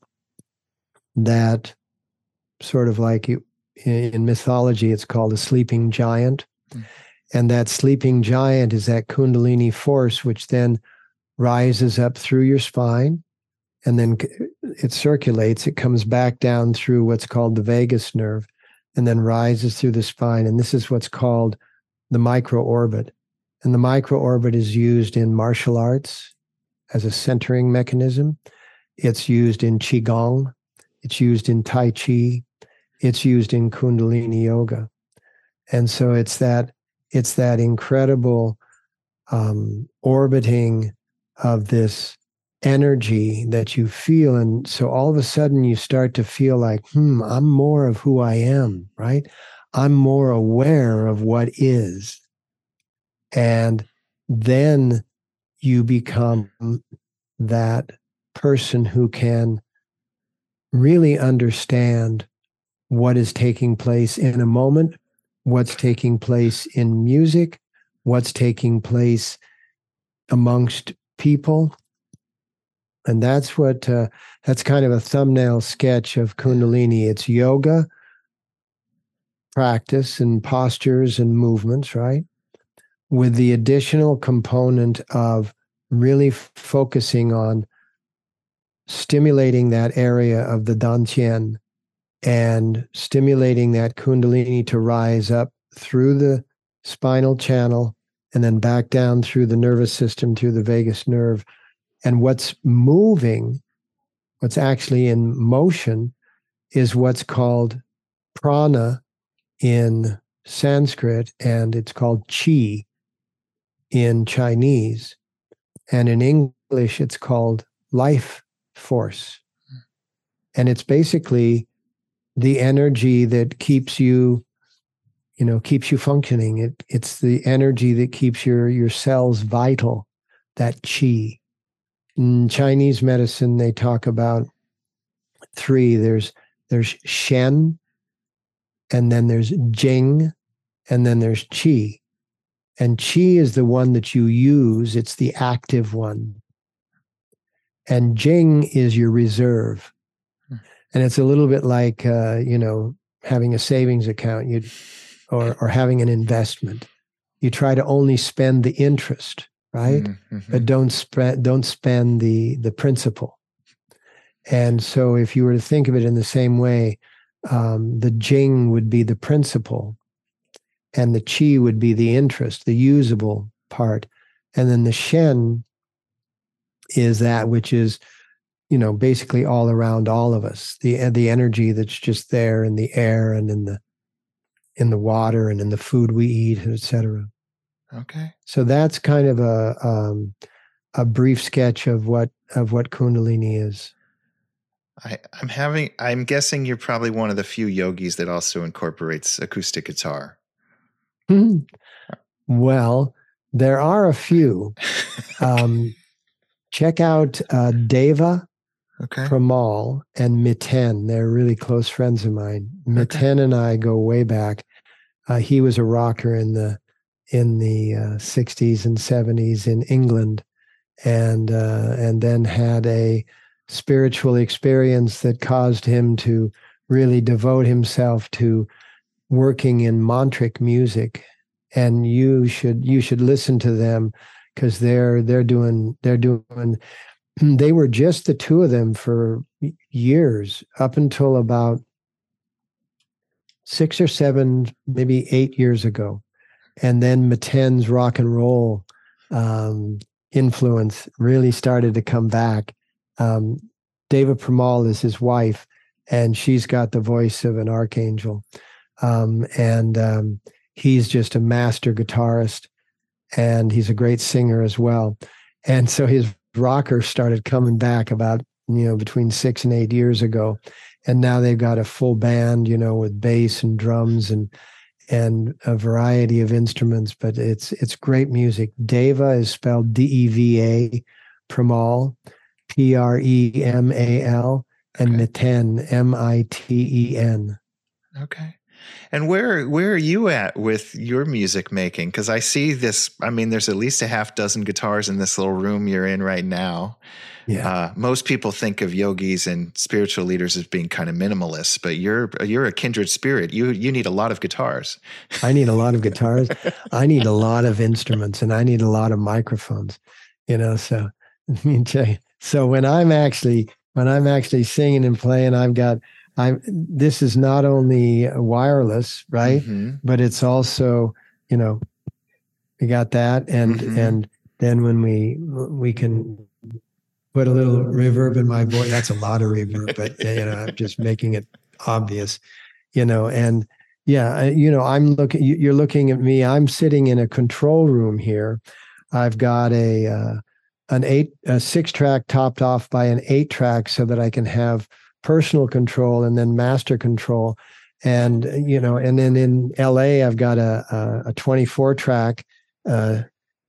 that sort of like you, in mythology, it's called a sleeping giant. Mm. And that sleeping giant is that Kundalini force, which then rises up through your spine, and then it circulates. It comes back down through what's called the vagus nerve, and then rises through the spine. And this is what's called the microorbit. And the microorbit is used in martial arts as a centering mechanism. It's used in Qigong. It's used in Tai Chi. It's used in Kundalini Yoga. And so it's that, it's that incredible um, orbiting of this energy that you feel. And so all of a sudden you start to feel like, hmm, I'm more of who I am, right? I'm more aware of what is. And then you become that person who can really understand what is taking place in a moment, what's taking place in music, what's taking place amongst people. And that's what, uh, that's kind of a thumbnail sketch of Kundalini. It's yoga, practice and postures and movements, right? With the additional component of really f- focusing on stimulating that area of the dantian and stimulating that Kundalini to rise up through the spinal channel and then back down through the nervous system, through the vagus nerve. And what's moving, what's actually in motion, is what's called prana in Sanskrit, and it's called chi in Chinese. And in English, it's called life force. And it's basically the energy that keeps you, you know, keeps you functioning. It, it's the energy that keeps your, your cells vital, that chi. In Chinese medicine, they talk about three. There's there's Shen, and then there's Jing, and then there's Qi. And Qi is the one that you use. It's the active one. And Jing is your reserve. And it's a little bit like, uh, you know, having a savings account you'd, or, or having an investment. You try to only spend the interest, right? Mm-hmm. But don't spread, don't spend the the principal. And so, if you were to think of it in the same way, um, the Jing would be the principal, and the Qi would be the interest, the usable part, and then the Shen is that which is you know, basically all around all of us. The the energy that's just there in the air and in the in the water and in the food we eat, et cetera. Okay. So that's kind of a um, a brief sketch of what of what Kundalini is. I, I'm having. I'm guessing you're probably one of the few yogis that also incorporates acoustic guitar. Well, there are a few. Um, check out uh, Deva okay. Pramal and Miten. They're really close friends of mine. Miten okay. and I go way back. Uh, he was a rocker in the in the uh, sixties and seventies in England, and uh, and then had a spiritual experience that caused him to really devote himself to working in mantric music. And you should you should listen to them, because they're they're doing they're doing they were just the two of them for years, up until about six or seven, maybe eight years ago. And then Miten's rock and roll um, influence really started to come back. Um, Deva Pramal is his wife, and she's got the voice of an archangel. Um, and um, he's just a master guitarist, and he's a great singer as well. And so his rocker started coming back about, you know, between six and eight years ago. And now they've got a full band, you know, with bass and drums and and a variety of instruments, but it's it's great music. Deva is spelled D E V A, Pramal, P R E M A L, and okay. Miten, M I T E N. Okay. And where where are you at with your music making? Because I see this, I mean, there's at least a half dozen guitars in this little room you're in right now. Yeah. Uh, most people think of yogis and spiritual leaders as being kind of minimalists, but you're you're a kindred spirit. You you need a lot of guitars. I need a lot of guitars. I need a lot of instruments, and I need a lot of microphones. You know, so let me tell you. So when I'm actually when I'm actually singing and playing, I've got I this is not only wireless, right? Mm-hmm. But it's also, you know, we got that, and mm-hmm. and then when we we can put a little reverb in my voice. That's a lot of reverb, but you know, I'm just making it obvious, you know. And yeah, you know, I'm looking. You're looking at me. I'm sitting in a control room here. I've got a uh, an eight, a six track topped off by an eight track, so that I can have personal control and then master control. And you know, and then in L A, I've got a a, a twenty-four track. Uh,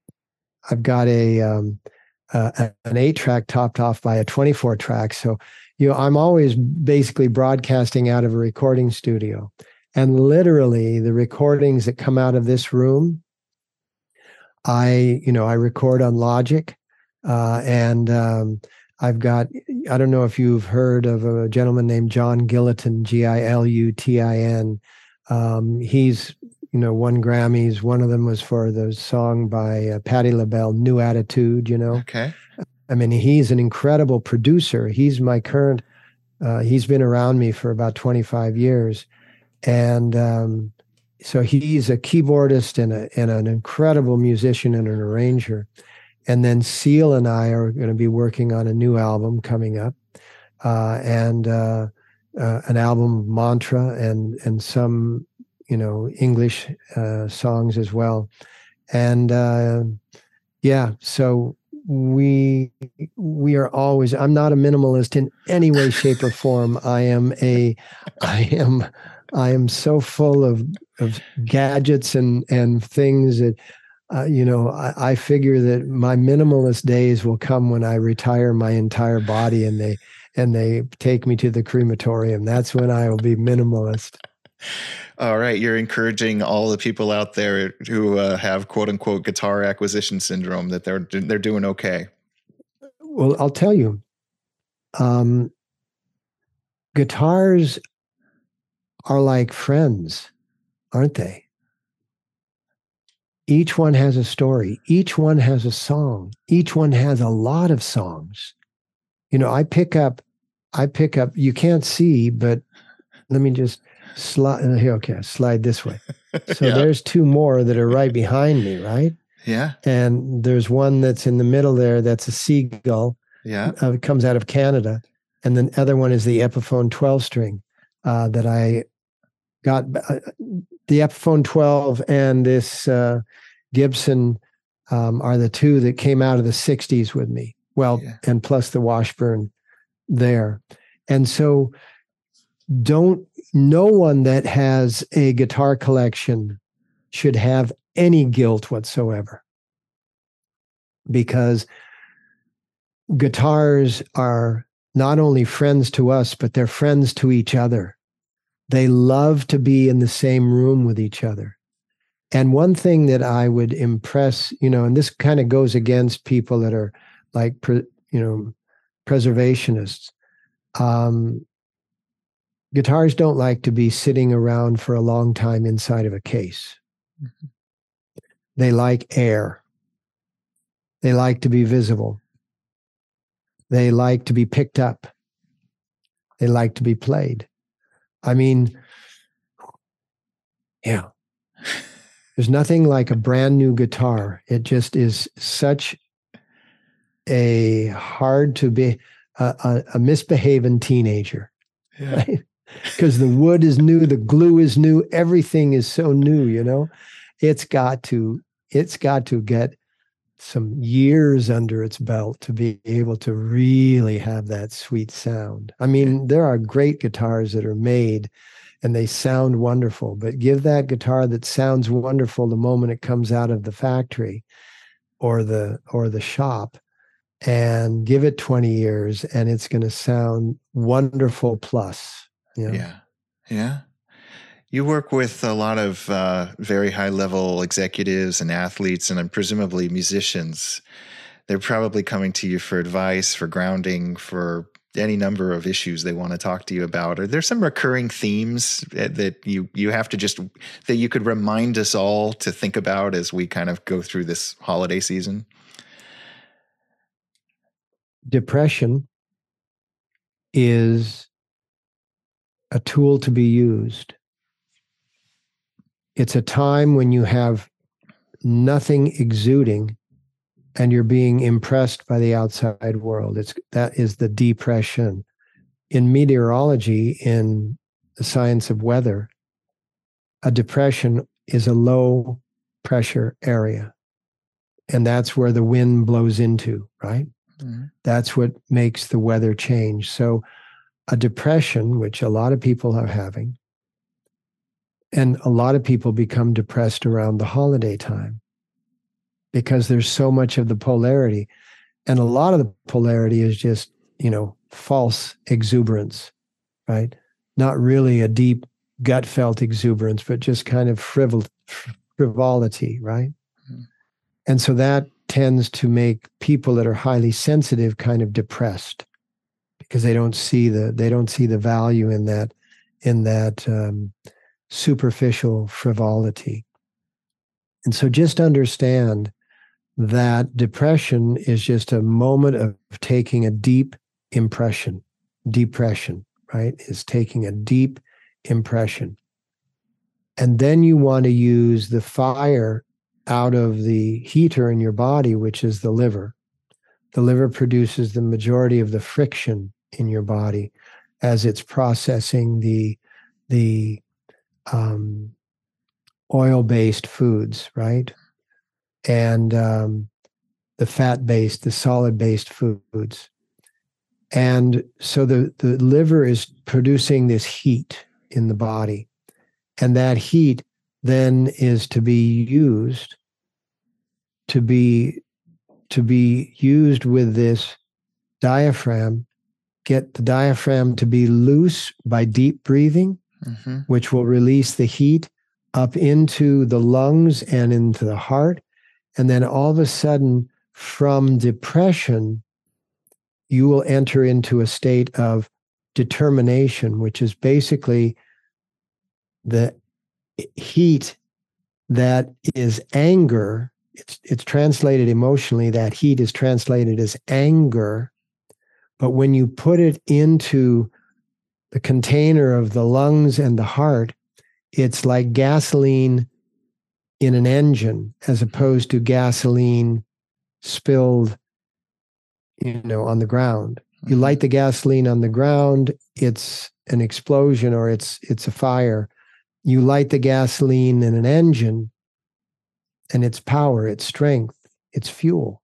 I've got a um, Uh, an eight track topped off by a twenty-four track. So, you know, I'm always basically broadcasting out of a recording studio, and literally the recordings that come out of this room, I, you know, I record on Logic, uh, and um, I've got, I don't know if you've heard of a gentleman named John Gillutin, G I L U T I N. Um, he's, you know, won Grammys. One of them was for the song by uh, Patti LaBelle, New Attitude, you know. Okay. I mean, he's an incredible producer. He's my current, uh, he's been around me for about twenty-five years. And um, so he's a keyboardist and, a, and an incredible musician and an arranger. And then Seal and I are going to be working on a new album coming up, uh, and uh, uh, an album mantra and and some, you know, English uh, songs as well. And uh, yeah, so we we are always, I'm not a minimalist in any way, shape, or form. I am a, I am, I am so full of, of gadgets and, and things that, uh, you know, I, I figure that my minimalist days will come when I retire my entire body and they, and they take me to the crematorium. That's when I will be minimalist. All right. You're encouraging all the people out there who uh, have quote unquote guitar acquisition syndrome that they're, they're doing okay. Well, I'll tell you, um, guitars are like friends, aren't they? Each one has a story. Each one has a song. Each one has a lot of songs. You know, I pick up, I pick up, you can't see, but let me just slide here. Okay, slide this way. So yeah. There's two more that are right behind me, right? Yeah. And there's one that's in the middle there. That's a seagull. Yeah. Uh, it comes out of Canada. And the other one is the Epiphone twelve string uh, that I got. Uh, the Epiphone twelve and this uh, Gibson um, are the two that came out of the sixties with me. Well, yeah. And plus the Washburn there. And so don't, no one that has a guitar collection should have any guilt whatsoever, because guitars are not only friends to us, but they're friends to each other. They love to be in the same room with each other. And one thing that I would impress, you know, and this kind of goes against people that are like, you know, preservationists. Um, guitars don't like to be sitting around for a long time inside of a case. Mm-hmm. They like air. They like to be visible. They like to be picked up. They like to be played. I mean, yeah, there's nothing like a brand new guitar. It just is such a hard to be a, a, a misbehaving teenager, yeah. Right? Because the wood is new, the glue is new, everything is so new, you know. It's got to, it's got to get some years under its belt to be able to really have that sweet sound. I mean, there are great guitars that are made and they sound wonderful, but give that guitar that sounds wonderful the moment it comes out of the factory or the or the shop, and give it twenty years and it's going to sound wonderful plus. You know? Yeah. Yeah. You work with a lot of uh, very high level executives and athletes and presumably musicians. They're probably coming to you for advice, for grounding, for any number of issues they want to talk to you about. Are there some recurring themes that you, you have to just, that you could remind us all to think about as we kind of go through this holiday season? Depression is a tool to be used. It's a time when you have nothing exuding and you're being impressed by the outside world. It's, that is the depression. In meteorology, in the science of weather, a depression is a low pressure area. And that's where the wind blows into, right? Mm-hmm. That's what makes the weather change. So a depression, which a lot of people are having, and a lot of people become depressed around the holiday time because there's so much of the polarity. And a lot of the polarity is just, you know, false exuberance, right? Not really a deep gut felt exuberance, but just kind of frivol- frivolity, right? Mm-hmm. And so that tends to make people that are highly sensitive kind of depressed because they don't see the, they don't see the value in that, in that, um, superficial frivolity. And so just understand that depression is just a moment of taking a deep impression. Depression, right, is taking a deep impression. And then you want to use the fire out of the heater in your body, which is the liver. The liver produces the majority of the friction in your body as it's processing the, the um, oil-based foods, right? And um, the fat-based, the solid-based foods. And so the, the liver is producing this heat in the body. And that heat then is to be used to be to be used with this diaphragm, get the diaphragm to be loose by deep breathing, mm-hmm. which will release the heat up into the lungs and into the heart. And then all of a sudden, from depression, you will enter into a state of determination, which is basically the heat that is anger. It's, it's translated emotionally, that heat is translated as anger. But when you put it into the container of the lungs and the heart, it's like gasoline in an engine as opposed to gasoline spilled you know, on the ground. You Mhm. light the gasoline on the ground, it's an explosion or it's it's a fire. You light the gasoline in an engine, and it's power, it's strength, it's fuel.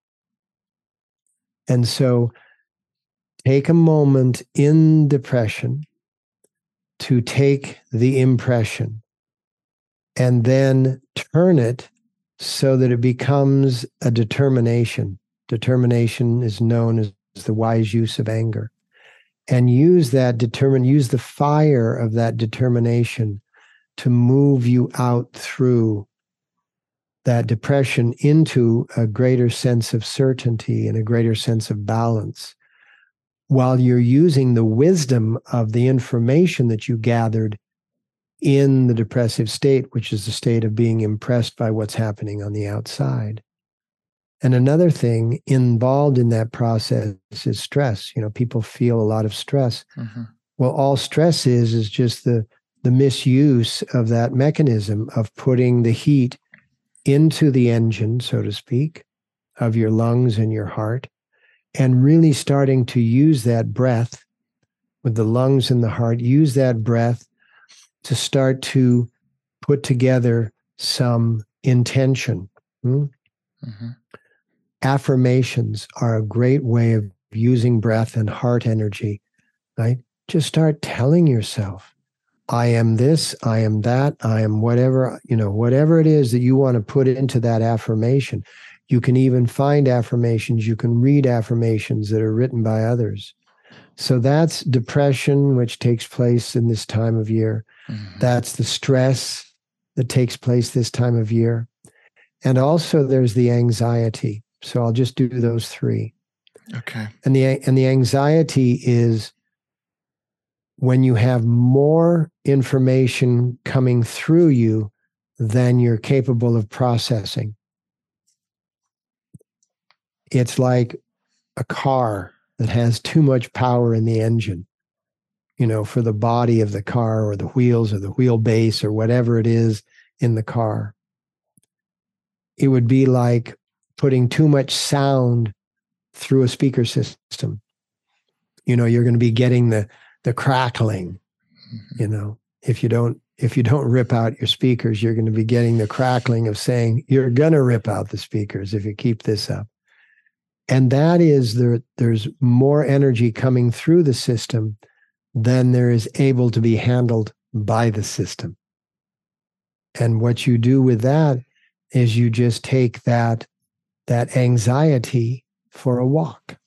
And so take a moment in depression to take the impression and then turn it so that it becomes a determination. Determination is known as the wise use of anger. And use that determine, use the fire of that determination to move you out through that depression into a greater sense of certainty and a greater sense of balance, while you're using the wisdom of the information that you gathered in the depressive state, which is the state of being impressed by what's happening on the outside. And another thing involved in that process is stress. You know, people feel a lot of stress. Mm-hmm. Well, all stress is is just the the misuse of that mechanism of putting the heat into the engine, so to speak, of your lungs and your heart, and really starting to use that breath with the lungs and the heart, use that breath to start to put together some intention. Hmm? Mm-hmm. Affirmations are a great way of using breath and heart energy, right? Just start telling yourself, I am this, I am that, I am whatever, you know, whatever it is that you want to put into that affirmation. You can even find affirmations, you can read affirmations that are written by others. So that's depression, which takes place in this time of year. Mm-hmm. That's the stress that takes place this time of year. And also there's the anxiety. So I'll just do those three. Okay. And the and the anxiety is when you have more information coming through you than you're capable of processing. It's like a car that has too much power in the engine, you know, for the body of the car or the wheels or the wheelbase or whatever it is in the car. It would be like putting too much sound through a speaker system. You know, you're going to be getting the the crackling. Mm-hmm. You know, if you don't if you don't rip out your speakers, you're going to be getting the crackling of saying you're going to rip out the speakers if you keep this up. And that is there. There's more energy coming through the system than there is able to be handled by the system. And what you do with that is you just take that that anxiety for a walk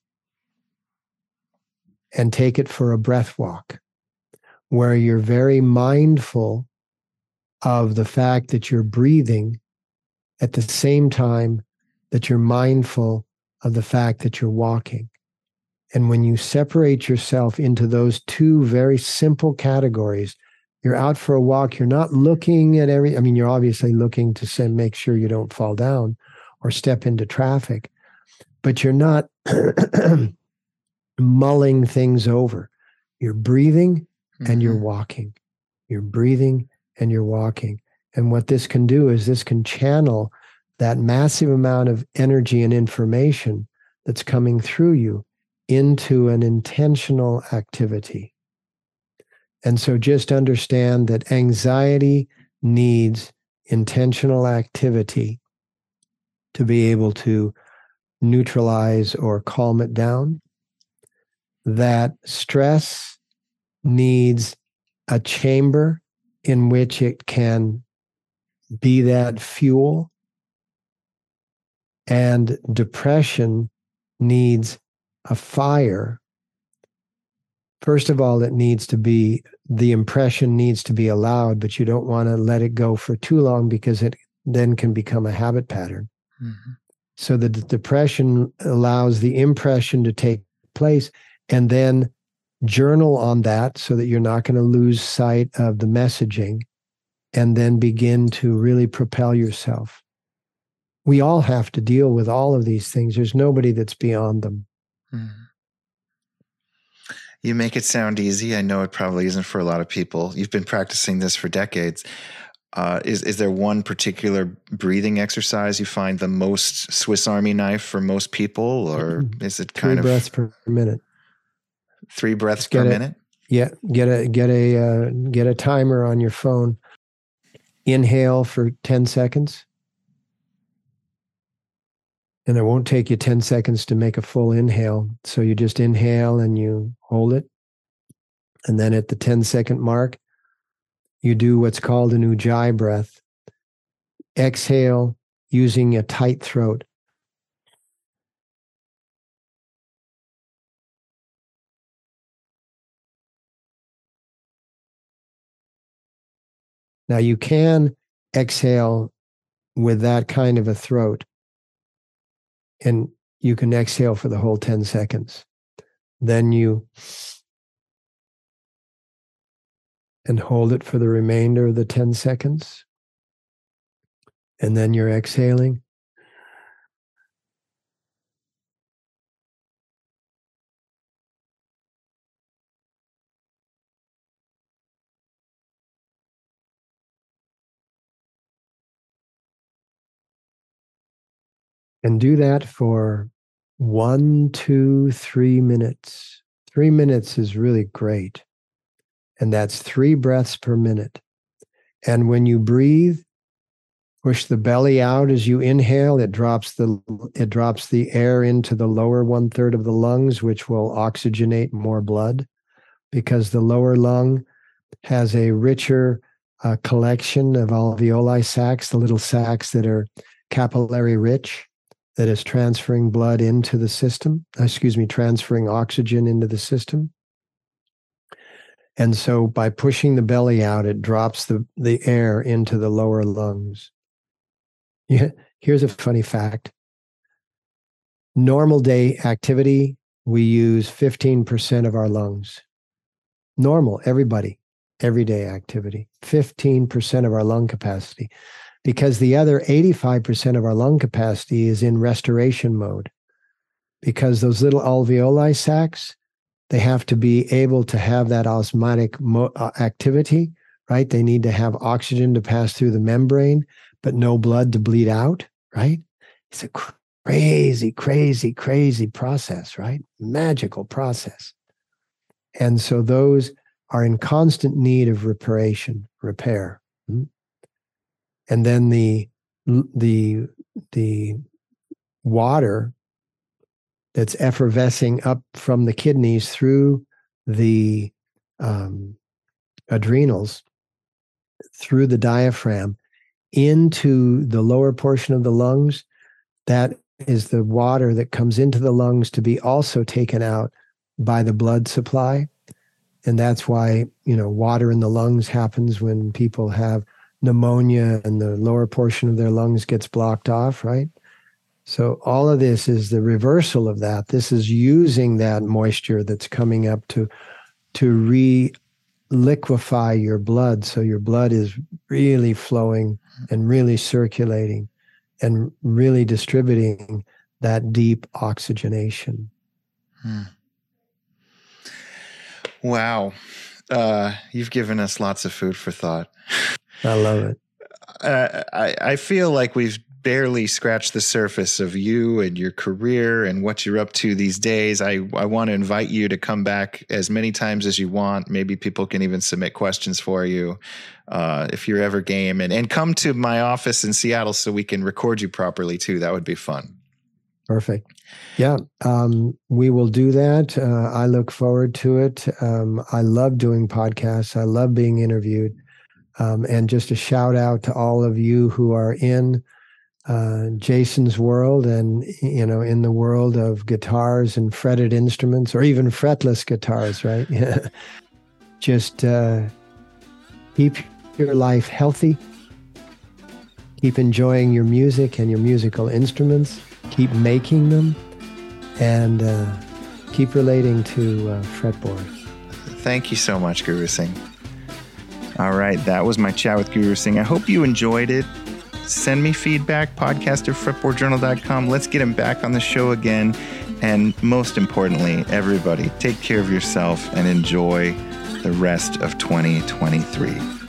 and take it for a breath walk where you're very mindful of the fact that you're breathing at the same time that you're mindful of the fact that you're walking. And when you separate yourself into those two very simple categories, you're out for a walk, you're not looking at every, I mean, you're obviously looking to say, make sure you don't fall down or step into traffic, but you're not mulling things over. You're breathing and mm-hmm. you're walking. You're breathing and you're walking. And what this can do is this can channel that massive amount of energy and information that's coming through you into an intentional activity. And so just understand that anxiety needs intentional activity to be able to neutralize or calm it down. That stress needs a chamber in which it can be that fuel. And depression needs a fire. First of all, it needs to be, the impression needs to be allowed, but you don't want to let it go for too long because it then can become a habit pattern. Mm-hmm. So the d- depression allows the impression to take place, and then journal on that so that you're not going to lose sight of the messaging, and then begin to really propel yourself. We all have to deal with all of these things. There's nobody that's beyond them. Mm-hmm. You make it sound easy. I know it probably isn't for a lot of people. You've been practicing this for decades. Uh, is is there one particular breathing exercise you find the most Swiss Army knife for most people, or is it kind three of breaths per minute? Three breaths per a, minute. Yeah, get a get a uh, get a timer on your phone. Inhale for ten seconds, and it won't take you ten seconds to make a full inhale. So you just inhale and you hold it, and then at the ten second mark, you do what's called an Ujjayi breath. Exhale using a tight throat. Now you can exhale with that kind of a throat, and you can exhale for the whole ten seconds. Then you and hold it for the remainder of the ten seconds. And then you're exhaling. And do that for one, two, three minutes. Three minutes is really great. And that's three breaths per minute. And when you breathe, push the belly out as you inhale. It drops the it drops the air into the lower one third of the lungs, which will oxygenate more blood, because the lower lung has a richer uh, collection of alveoli sacs, the little sacs that are capillary rich, that is transferring blood into the system. Excuse me, transferring oxygen into the system. And so by pushing the belly out, it drops the, the air into the lower lungs. Yeah, here's a funny fact. Normal day activity, we use fifteen percent of our lungs. Normal, everybody, everyday activity, fifteen percent of our lung capacity, because the other eighty-five percent of our lung capacity is in restoration mode. Because those little alveoli sacs, they have to be able to have that osmotic mo- uh, activity, right? They need to have oxygen to pass through the membrane, but no blood to bleed out, right? It's a crazy, crazy, crazy process, right? Magical process. And so those are in constant need of reparation, repair. And then the, the, the water that's effervescing up from the kidneys through the um, adrenals, through the diaphragm, into the lower portion of the lungs, that is the water that comes into the lungs to be also taken out by the blood supply. And that's why, you know, water in the lungs happens when people have pneumonia and the lower portion of their lungs gets blocked off, right? So all of this is the reversal of that. This is using that moisture that's coming up to, to re-liquefy your blood, so your blood is really flowing and really circulating and really distributing that deep oxygenation. Hmm. Wow. Uh, you've given us lots of food for thought. I love it. Uh, I, I feel like we've barely scratched the surface of you and your career and what you're up to these days. I, I want to invite you to come back as many times as you want. Maybe people can even submit questions for you uh, if you're ever game. And, and come to my office in Seattle so we can record you properly too. That would be fun. Perfect. Yeah, um, we will do that. Uh, I look forward to it. Um, I love doing podcasts. I love being interviewed. Um, and just a shout out to all of you who are in uh, Jason's world and, you know, in the world of guitars and fretted instruments, or even fretless guitars, right? Just uh, keep your life healthy. Keep enjoying your music and your musical instruments. Keep making them, and uh, keep relating to uh, fretboard. Thank you so much, Guru Singh. All right, that was my chat with Guru Singh. I hope you enjoyed it. Send me feedback, podcast at fretboard journal dot com. Let's get him back on the show again. And most importantly, everybody, take care of yourself and enjoy the rest of twenty twenty-three.